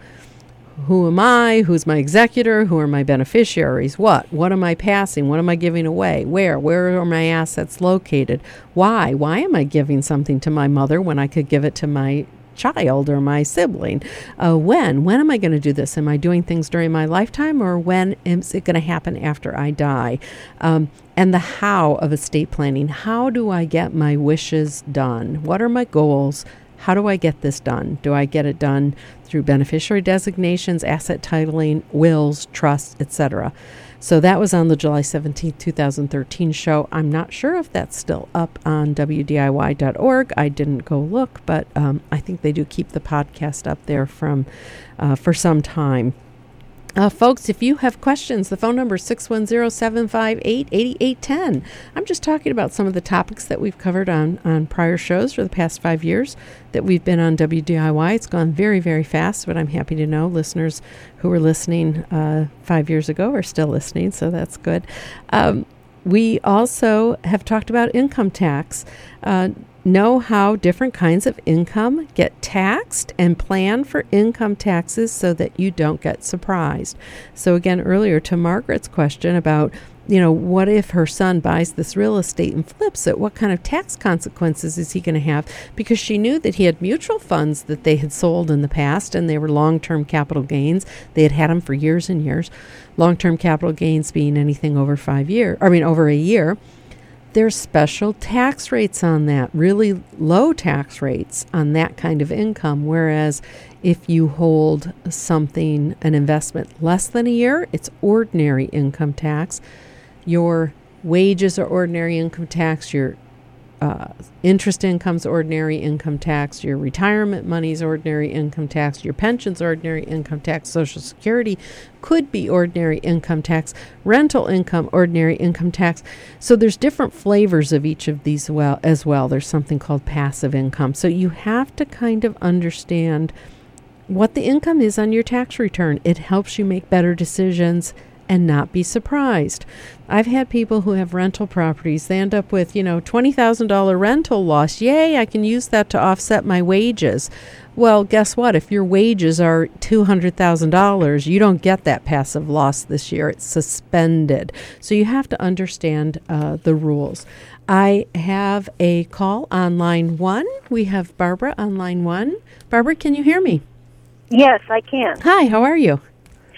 who am I? Who's my executor? Who are my beneficiaries? What? What am I passing? What am I giving away? Where? Where are my assets located? Why? Why am I giving something to my mother when I could give it to my child or my sibling? Uh, when? When am I going to do this? Am I doing things during my lifetime, or when is it going to happen after I die? Um, and the how of estate planning. How do I get my wishes done? What are my goals? How do I get this done? Do I get it done through beneficiary designations, asset titling, wills, trusts, et cetera? So that was on the July seventeenth, two thousand thirteen show. I'm not sure if that's still up on W D I Y dot org. I didn't go look, but um, I think they do keep the podcast up there from uh, for some time. Uh, folks, if you have questions, the phone number is six one zero, seven five eight, eight eight one zero. I'm just talking about some of the topics that we've covered on, on prior shows for the past five years that we've been on W D I Y. It's gone very, very fast, but I'm happy to know listeners who were listening uh, five years ago are still listening, so that's good. Um, we also have talked about income tax. Uh, know how different kinds of income get taxed and plan for income taxes so that you don't get surprised. So again, earlier to Margaret's question about, you know, what if her son buys this real estate and flips it? What kind of tax consequences is he going to have? Because she knew that he had mutual funds that they had sold in the past, and they were long-term capital gains. They had had them for years and years. Long-term capital gains being anything over five years, I mean, over a year. There's special tax rates on that, really low tax rates on that kind of income. Whereas if you hold something, an investment less than a year, it's ordinary income tax. Your wages are ordinary income tax. Your uh, interest income's ordinary income tax. Your retirement money's ordinary income tax. Your pension's ordinary income tax. Social Security could be ordinary income tax. Rental income, ordinary income tax. So there's different flavors of each of these well as well. There's something called passive income. So you have to kind of understand what the income is on your tax return. It helps you make better decisions and not be surprised. I've had people who have rental properties. They end up with, you know, twenty thousand dollars rental loss. Yay, I can use that to offset my wages. Well, guess what? If your wages are two hundred thousand dollars, you don't get that passive loss this year. It's suspended. So you have to understand uh, the rules. I have a call on line one. We have Barbara on line one. Barbara, can you hear me? Yes, I can. Hi, how are you?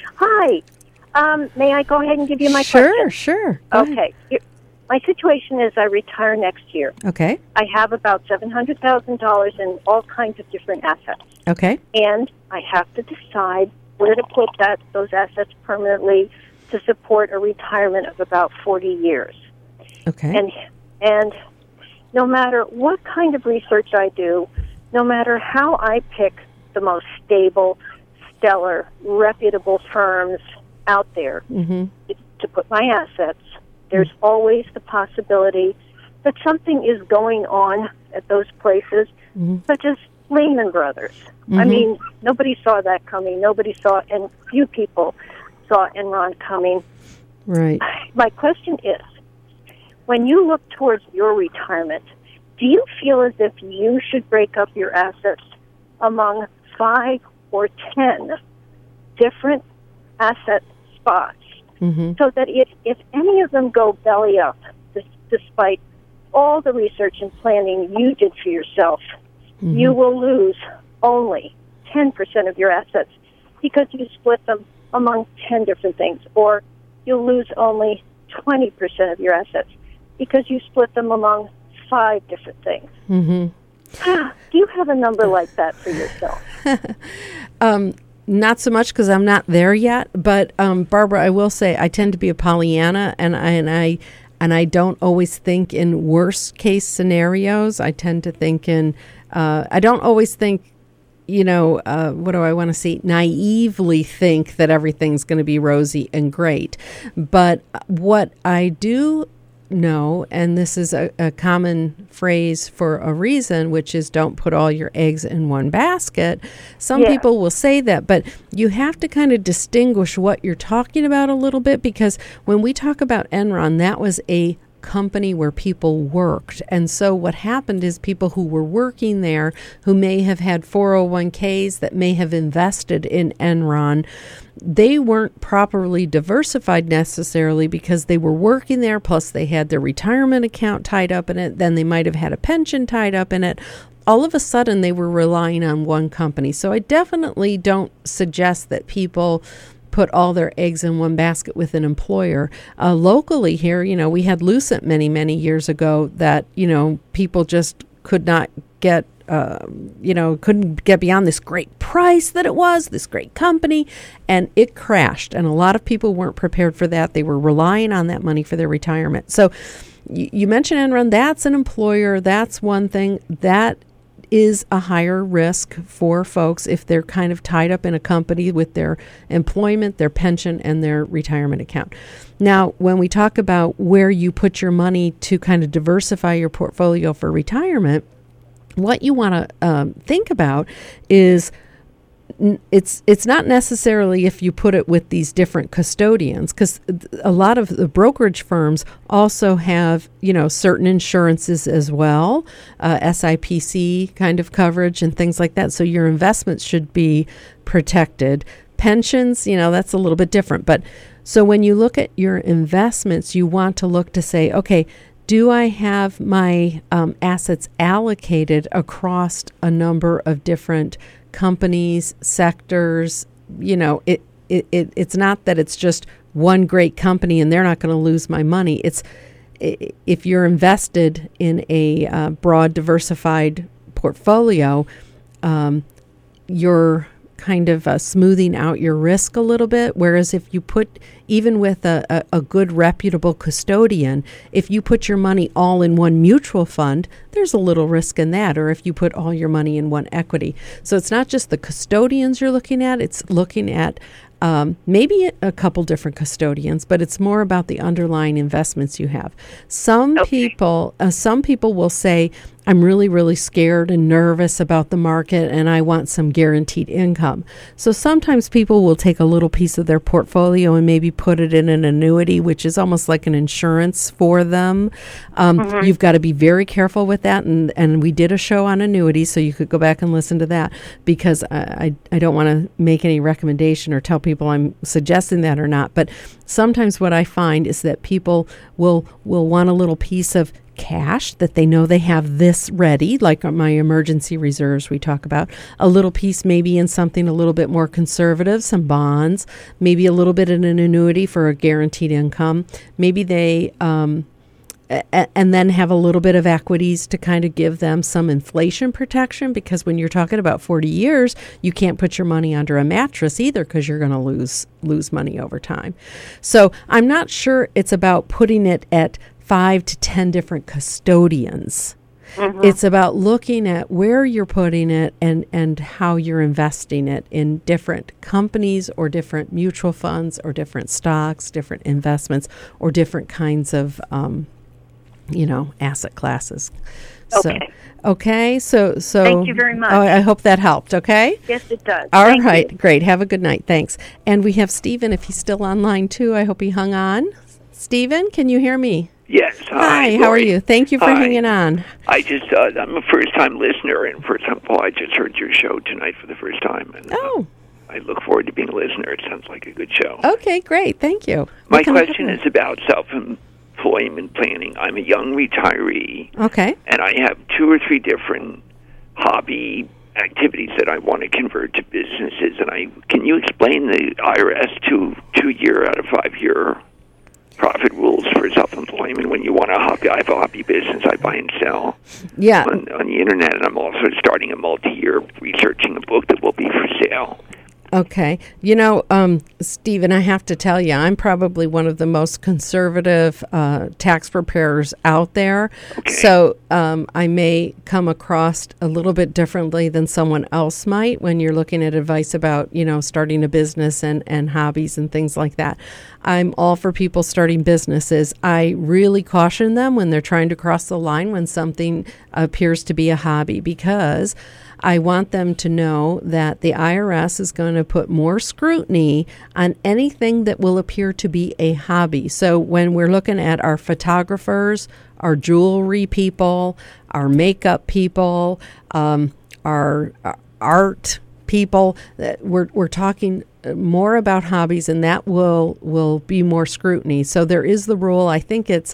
Hi. Um, may I go ahead and give you my sure, question? Sure, sure. Okay. My situation is I retire next year. Okay. I have about seven hundred thousand dollars in all kinds of different assets. Okay. And I have to decide where to put that those assets permanently to support a retirement of about forty years. Okay. And and no matter what kind of research I do, no matter how I pick the most stable, stellar, reputable firms out there mm-hmm. to put my assets, there's mm-hmm. always the possibility that something is going on at those places, mm-hmm. such as Lehman Brothers. Mm-hmm. I mean, nobody saw that coming. Nobody saw, and few people saw Enron coming. Right. My question is, when you look towards your retirement, do you feel as if you should break up your assets among five or ten different asset spots mm-hmm. so that if, if any of them go belly up, this, despite all the research and planning you did for yourself, mm-hmm. you will lose only ten percent of your assets because you split them among ten different things, or you'll lose only twenty percent of your assets because you split them among five different things. Mm-hmm. Do you have a number like that for yourself? um, not so much because I'm not there yet, but um, Barbara, I will say I tend to be a Pollyanna, and I and I and I don't always think in worst case scenarios. I tend to think in. Uh, I don't always think. You know, uh, what do I want to say? Naively think that everything's going to be rosy and great. But what I do know, and this is a, a common phrase for a reason, which is don't put all your eggs in one basket. Some yeah. people will say that, but you have to kind of distinguish what you're talking about a little bit, because when we talk about Enron, that was a company where people worked. And so what happened is people who were working there, who may have had four oh one k's that may have invested in Enron, they weren't properly diversified necessarily because they were working there, plus they had their retirement account tied up in it, then they might have had a pension tied up in it. All of a sudden they were relying on one company. So I definitely don't suggest that people put all their eggs in one basket with an employer. Uh, locally here, you know, we had Lucent many, many years ago that, you know, people just could not get, uh, you know, couldn't get beyond this great price that it was, this great company, and it crashed. And a lot of people weren't prepared for that. They were relying on that money for their retirement. So you, you mentioned Enron, that's an employer, that's one thing. That is a higher risk for folks if they're kind of tied up in a company with their employment, their pension, and their retirement account. Now, when we talk about where you put your money to kind of diversify your portfolio for retirement, what you want to um, think about is it's it's not necessarily if you put it with these different custodians, because a lot of the brokerage firms also have, you know, certain insurances as well, uh, S I P C kind of coverage and things like that. So your investments should be protected. Pensions, you know, that's a little bit different. But so when you look at your investments, you want to look to say, okay, do I have my um, assets allocated across a number of different companies, sectors? You know, it, it, it it's not that it's just one great company and they're not going to lose my money. It's if you're invested in a uh, broad, diversified portfolio, um, you're kind of uh, smoothing out your risk a little bit. Whereas if you put, even with a, a, a good reputable custodian, if you put your money all in one mutual fund, there's a little risk in that. Or if you put all your money in one equity. So it's not just the custodians you're looking at, it's looking at Um, maybe a couple different custodians, but it's more about the underlying investments you have. Some okay. people, uh, some people will say, I'm really, really scared and nervous about the market and I want some guaranteed income. So sometimes people will take a little piece of their portfolio and maybe put it in an annuity, which is almost like an insurance for them. Um, mm-hmm. You've got to be very careful with that. And, and we did a show on annuities, so you could go back and listen to that, because I, I, I don't want to make any recommendation or tell people I'm suggesting that or not. But sometimes what I find is that people will will want a little piece of cash that they know they have this ready, like my emergency reserves we talk about, a little piece maybe in something a little bit more conservative, some bonds, maybe a little bit in an annuity for a guaranteed income. Maybe they um, a- and then have a little bit of equities to kind of give them some inflation protection, because when you're talking about forty years, you can't put your money under a mattress either, because you're going to lose lose money over time. So I'm not sure it's about putting it at five to ten different custodians. Mm-hmm. It's about looking at where you're putting it and, and how you're investing it in different companies or different mutual funds or different stocks, different investments, or different kinds of, um, you know, asset classes. Okay. So, okay. So, so. Thank you very much. Oh, I hope that helped. Okay. Yes, it does. All Thank right. you. Great. Have a good night. Thanks. And we have Stephen, if he's still online too. I hope he hung on. Stephen, can you hear me? Yes. Hi, Hi, how Lori. are you? Thank you for Hi. hanging on. I just, uh, I'm a first-time listener, and first time, well, I just heard your show tonight for the first time. And, Oh. Uh, I look forward to being a listener. It sounds like a good show. Okay, great. Thank you. My What can I question help is about self-employment planning. I'm a young retiree, you? Okay. and I have two or three different hobby activities that I want to convert to businesses. And I can you explain the I R S two two year out of five year profit rules for self-employment when you want a hobby? I have a hobby business. I buy and sell Yeah. on, on the internet, and I'm also starting a multi-year researching a book that will be for sale. Okay. You know, um, Stephen, I have to tell you, I'm probably one of the most conservative uh, tax preparers out there. Okay. So um, I may come across a little bit differently than someone else might when you're looking at advice about, you know, starting a business and, and hobbies and things like that. I'm all for people starting businesses. I really caution them when they're trying to cross the line when something appears to be a hobby, because I want them to know that the I R S is going to put more scrutiny on anything that will appear to be a hobby. So when we're looking at our photographers, our jewelry people, our makeup people, um, our, our art people, that we're we're talking more about hobbies, and that will will be more scrutiny. So there is the rule. I think it's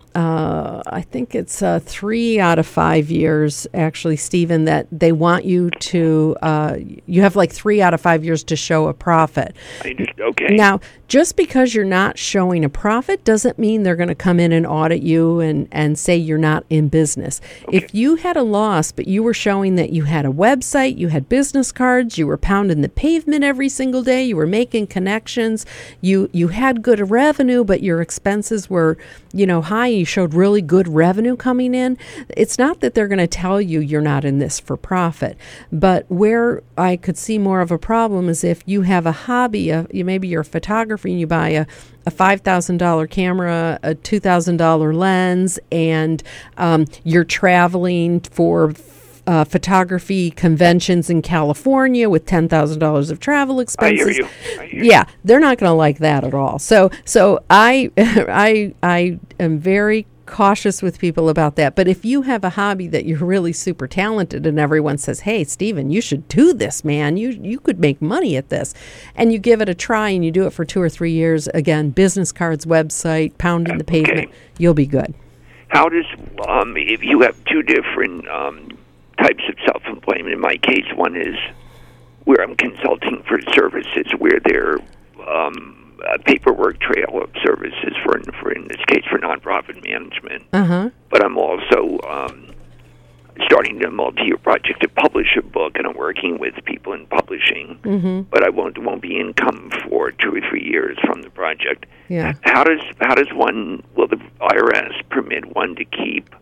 Uh, I think it's uh, three out of five years, actually, Stephen, that they want you to, uh, you have like three out of five years to show a profit. I just, okay. Now, just because you're not showing a profit doesn't mean they're going to come in and audit you and, and say you're not in business. Okay. If you had a loss, but you were showing that you had a website, you had business cards, you were pounding the pavement every single day, you were making connections, you, you had good revenue, but your expenses were, you know, high, you showed really good revenue coming in, it's not that they're going to tell you you're not in this for profit. But where I could see more of a problem is if you have a hobby, a, you maybe you're a photographer and you buy a, a five thousand dollars camera, a two thousand dollars lens, and um, you're traveling for Uh, photography conventions in California with ten thousand dollars of travel expenses. I hear you. I hear Yeah, they're not going to like that at all. So, so I, I, I am very cautious with people about that. But if you have a hobby that you're really super talented and everyone says, "Hey, Stephen, you should do this, man. You you could make money at this," and you give it a try and you do it for two or three years, again, business cards, website, pounding the pavement, Okay. you'll be good. How does, um, if you have two different um, types of self-employment, in my case, one is where I'm consulting for services, where they're um, a paperwork trail of services for, for, in this case, for nonprofit management. Uh-huh. But I'm also um, starting a multi-year project to publish a book, and I'm working with people in publishing. Mm-hmm. But I won't won't be income for two or three years from the project. Yeah. How does how does one will the I R S permit one to keep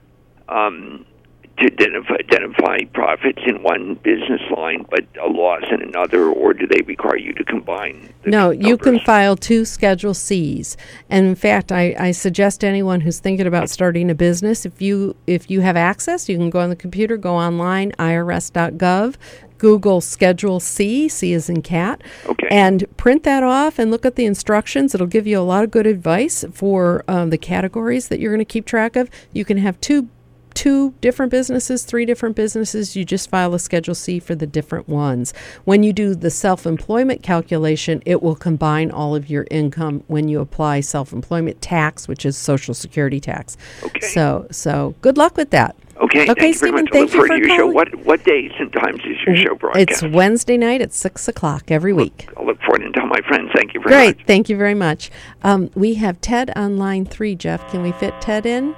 um, to identify, identify profits in one business line but a loss in another, or do they require you to combine the No, numbers? you can file two Schedule C's. And in fact, I, I suggest anyone who's thinking about starting a business, if you if you have access, you can go on the computer, go online, I R S dot gov, Google Schedule C, C as in cat, Okay. and print that off and look at the instructions. It'll give you a lot of good advice for um, the categories that you're going to keep track of. You can have two two different businesses, three different businesses, you just file a Schedule C for the different ones. When you do the self-employment calculation, it will combine all of your income when you apply self-employment tax, which is Social Security tax. Okay. So, so good luck with that. Okay, Okay, thank you very Stephen, much. I thank look you forward for to your show. calling. What what days and times is your show broadcast? It's Wednesday night at six o'clock every week. I'll look forward and tell my friends. Thank you very Great. much. Thank you very much. Um, we have Ted on line three, Jeff. Can we fit Ted in?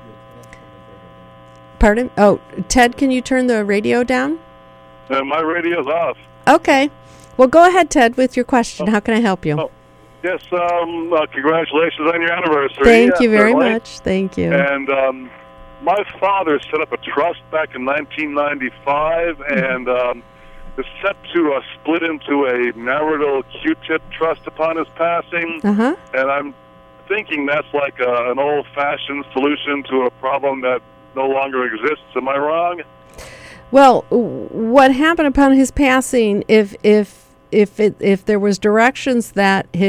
Pardon? Oh, Ted, can you turn the radio down? Uh, my radio's off. Okay. Well, go ahead, Ted, with your question. How can I help you? Oh, yes, um, uh, congratulations on your anniversary. Thank Yeah, you very certainly. much. Thank you. And um, my father set up a trust back in nineteen ninety-five, Mm-hmm. and um, is set to uh, split into a marital Q-tip trust upon his passing. Uh-huh. And I'm thinking that's like a, an old-fashioned solution to a problem that no longer exists. Am I wrong? Well, what happened upon his passing, if if if it if there was directions that his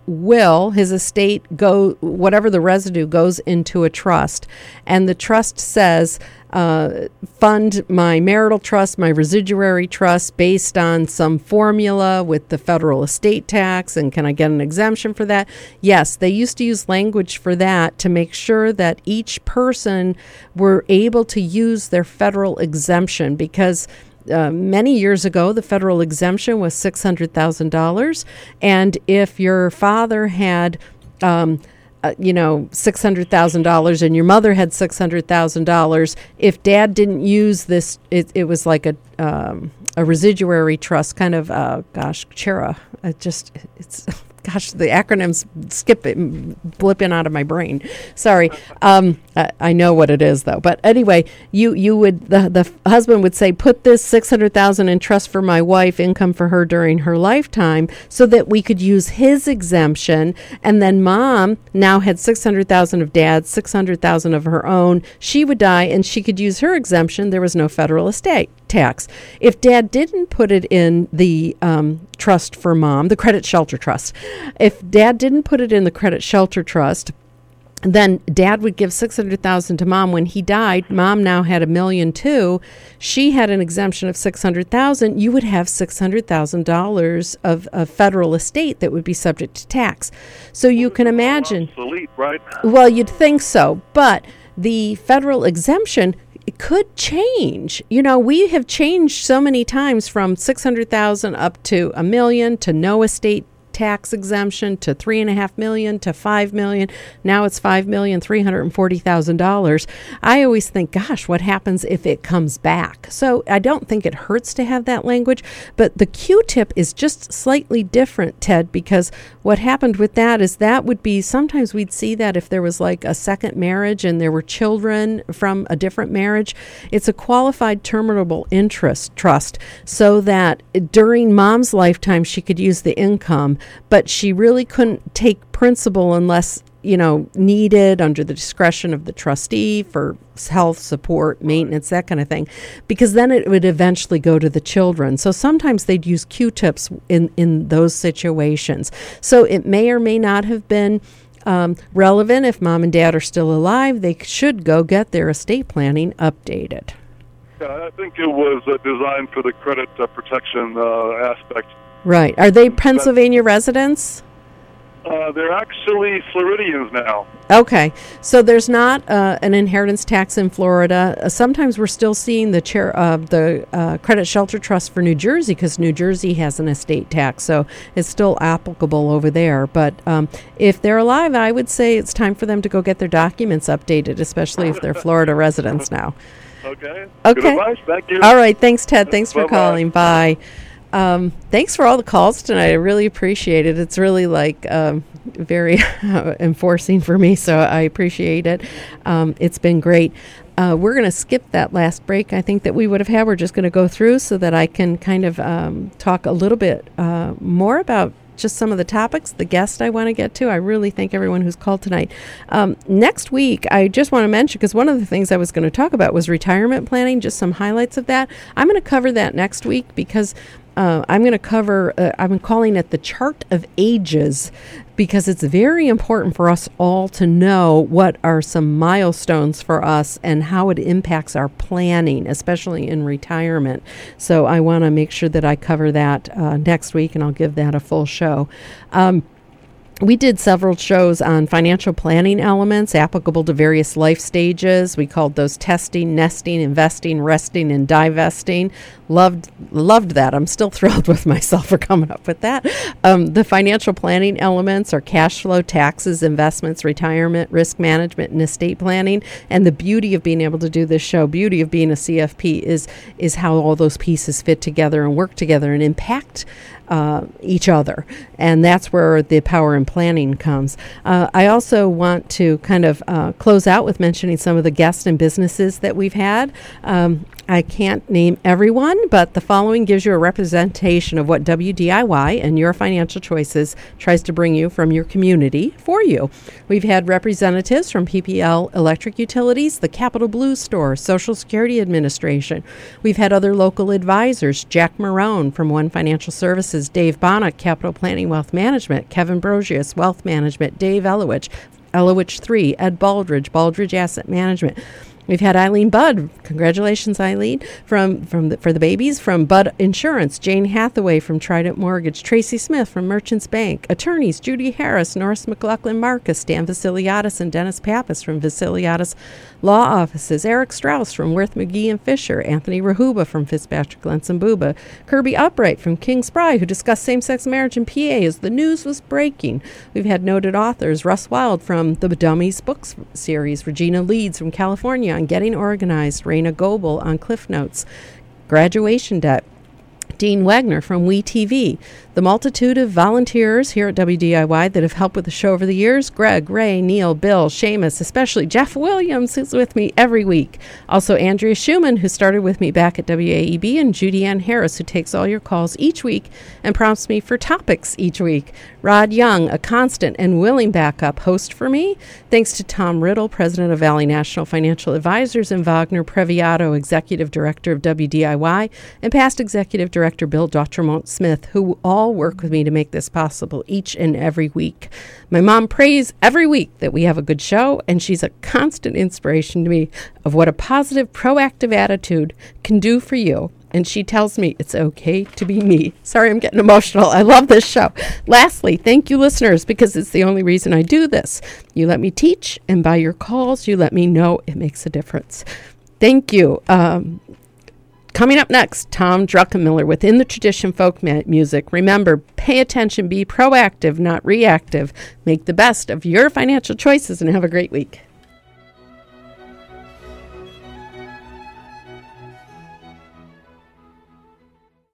will, his estate, go whatever the residue goes into a trust, and the trust says, uh, fund my marital trust, my residuary trust based on some formula with the federal estate tax, and can I get an exemption for that? Yes, they used to use language for that to make sure that each person were able to use their federal exemption, because Uh, many years ago, the federal exemption was six hundred thousand dollars. And if your father had, um, uh, you know, six hundred thousand dollars and your mother had six hundred thousand dollars, if dad didn't use this, it, it was like a um, a residuary trust, kind of, uh, gosh, Chera. It just, it's... Gosh, the acronyms skip it, blipping out of my brain. Sorry. Um, I, I know what it is, though. But anyway, you, you would the, the husband would say, put this six hundred thousand dollars in trust for my wife, income for her during her lifetime, so that we could use his exemption. And then mom now had six hundred thousand dollars of dad's, six hundred thousand dollars of her own. She would die, and she could use her exemption. There was no federal estate tax. If dad didn't put it in the um, trust for mom, the credit shelter trust, if dad didn't put it in the credit shelter trust, then dad would give six hundred thousand dollars to mom. When he died, mom now had a million too. She had an exemption of six hundred thousand dollars. You would have six hundred thousand dollars of, of federal estate that would be subject to tax. So you can imagine. Obsolete, right? Well, you'd think so, but the federal exemption, it could change. You know, we have changed so many times from six hundred thousand up to a million to no estate tax exemption to three and a half million to five million. Now it's five million three hundred and forty thousand dollars. I always think, gosh, what happens if it comes back? So I don't think it hurts to have that language, but the Q-tip is just slightly different, Ted, because what happened with that is that would be, sometimes we'd see that if there was like a second marriage and there were children from a different marriage. It's a qualified terminable interest trust, so that during mom's lifetime she could use the income, but she really couldn't take principal unless, you know, needed under the discretion of the trustee for health support, maintenance, that kind of thing, because then it would eventually go to the children. So sometimes they'd use Q-tips in, in those situations. So it may or may not have been um, relevant. If mom and dad are still alive, they should go get their estate planning updated. Yeah, I think it was uh, designed for the credit uh, protection uh, aspect. Right. Are they Pennsylvania residents? Uh, they're actually Floridians now. Okay. So there's not uh, an inheritance tax in Florida. Uh, sometimes we're still seeing the chair of uh, the uh, credit shelter trust for New Jersey, because New Jersey has an estate tax. So it's still applicable over there. But um, if they're alive, I would say it's time for them to go get their documents updated, especially if they're Florida residents now. Okay. Okay. Good advice. Thank you. All right. Thanks, Ted. Thanks for Bye-bye. calling. Bye. Um, thanks for all the calls tonight. I really appreciate it. It's really like um, very enforcing for me, so I appreciate it. Um, it's been great. Uh, we're going to skip that last break I think that we would have had. We're just going to go through so that I can kind of um, talk a little bit uh, more about just some of the topics, the guest I want to get to. I really thank everyone who's called tonight. Um, next week, I just want to mention, because one of the things I was going to talk about was retirement planning, just some highlights of that. I'm going to cover that next week, because Uh, I'm going to cover, uh, I'm calling it the chart of ages, because it's very important for us all to know what are some milestones for us and how it impacts our planning, especially in retirement. So I want to make sure that I cover that uh, next week, and I'll give that a full show. Um, We did several shows on financial planning elements applicable to various life stages. We called those testing, nesting, investing, resting, and divesting. Loved loved that. I'm still thrilled with myself for coming up with that. Um, the financial planning elements are cash flow, taxes, investments, retirement, risk management, and estate planning. And the beauty of being able to do this show, beauty of being a C F P, is is how all those pieces fit together and work together and impact Uh, each other, and that's where the power in planning comes. Uh, I also want to kind of uh, close out with mentioning some of the guests and businesses that we've had. Um, I can't name everyone, but the following gives you a representation of what W D I Y and Your Financial Choices tries to bring you from your community for you. We've had representatives from P P L Electric Utilities, the Capital Blue Store, Social Security Administration. We've had other local advisors, Jack Marone from One Financial Services, Dave Bonnock, Capital Planning Wealth Management, Kevin Brogius, Wealth Management, Dave Elowich, Elowich three, Ed Baldridge, Baldridge Asset Management. We've had Eileen Budd. Congratulations, Eileen, from, from the, for the babies, from Budd Insurance, Jane Hathaway from Trident Mortgage, Tracy Smith from Merchants Bank, attorneys Judy Harris, Norris McLaughlin Marcus, Dan Vasiliadis, and Dennis Pappas from Vasiliadis Law Offices, Eric Strauss from Worth McGee and Fisher, Anthony Rahuba from Fitzpatrick Lentz and Buba, Kirby Upright from King Spry, who discussed same-sex marriage in P A as the news was breaking. We've had noted authors, Russ Wild from the Dummies Books series, Regina Leeds from California on Getting Organized, Raina Goebel on Cliff Notes, Graduation Debt, Dean Wagner from We T V, the multitude of volunteers here at W D I Y that have helped with the show over the years, Greg, Ray, Neil, Bill, Seamus, especially Jeff Williams, who's with me every week. Also Andrea Schumann, who started with me back at W A E B, and Judy Ann Harris, who takes all your calls each week and prompts me for topics each week. Rod Young, a constant and willing backup host for me. Thanks to Tom Riddle, president of Valley National Financial Advisors, and Wagner Previato, executive director of W D I Y, and past executive director Bill Dautremont Smith, who all work with me to make this possible each and every week. My mom prays every week that we have a good show, and she's a constant inspiration to me of what a positive, proactive attitude can do for you. And she tells me it's okay to be me. Sorry, I'm getting emotional. I love this show. Lastly, thank you, listeners, because it's the only reason I do this. You let me teach, and by your calls, you let me know it makes a difference. Thank you. Um, Coming up next, Tom Druckenmiller with In the Tradition Folk ma- Music. Remember, pay attention, be proactive, not reactive. Make the best of your financial choices, and have a great week.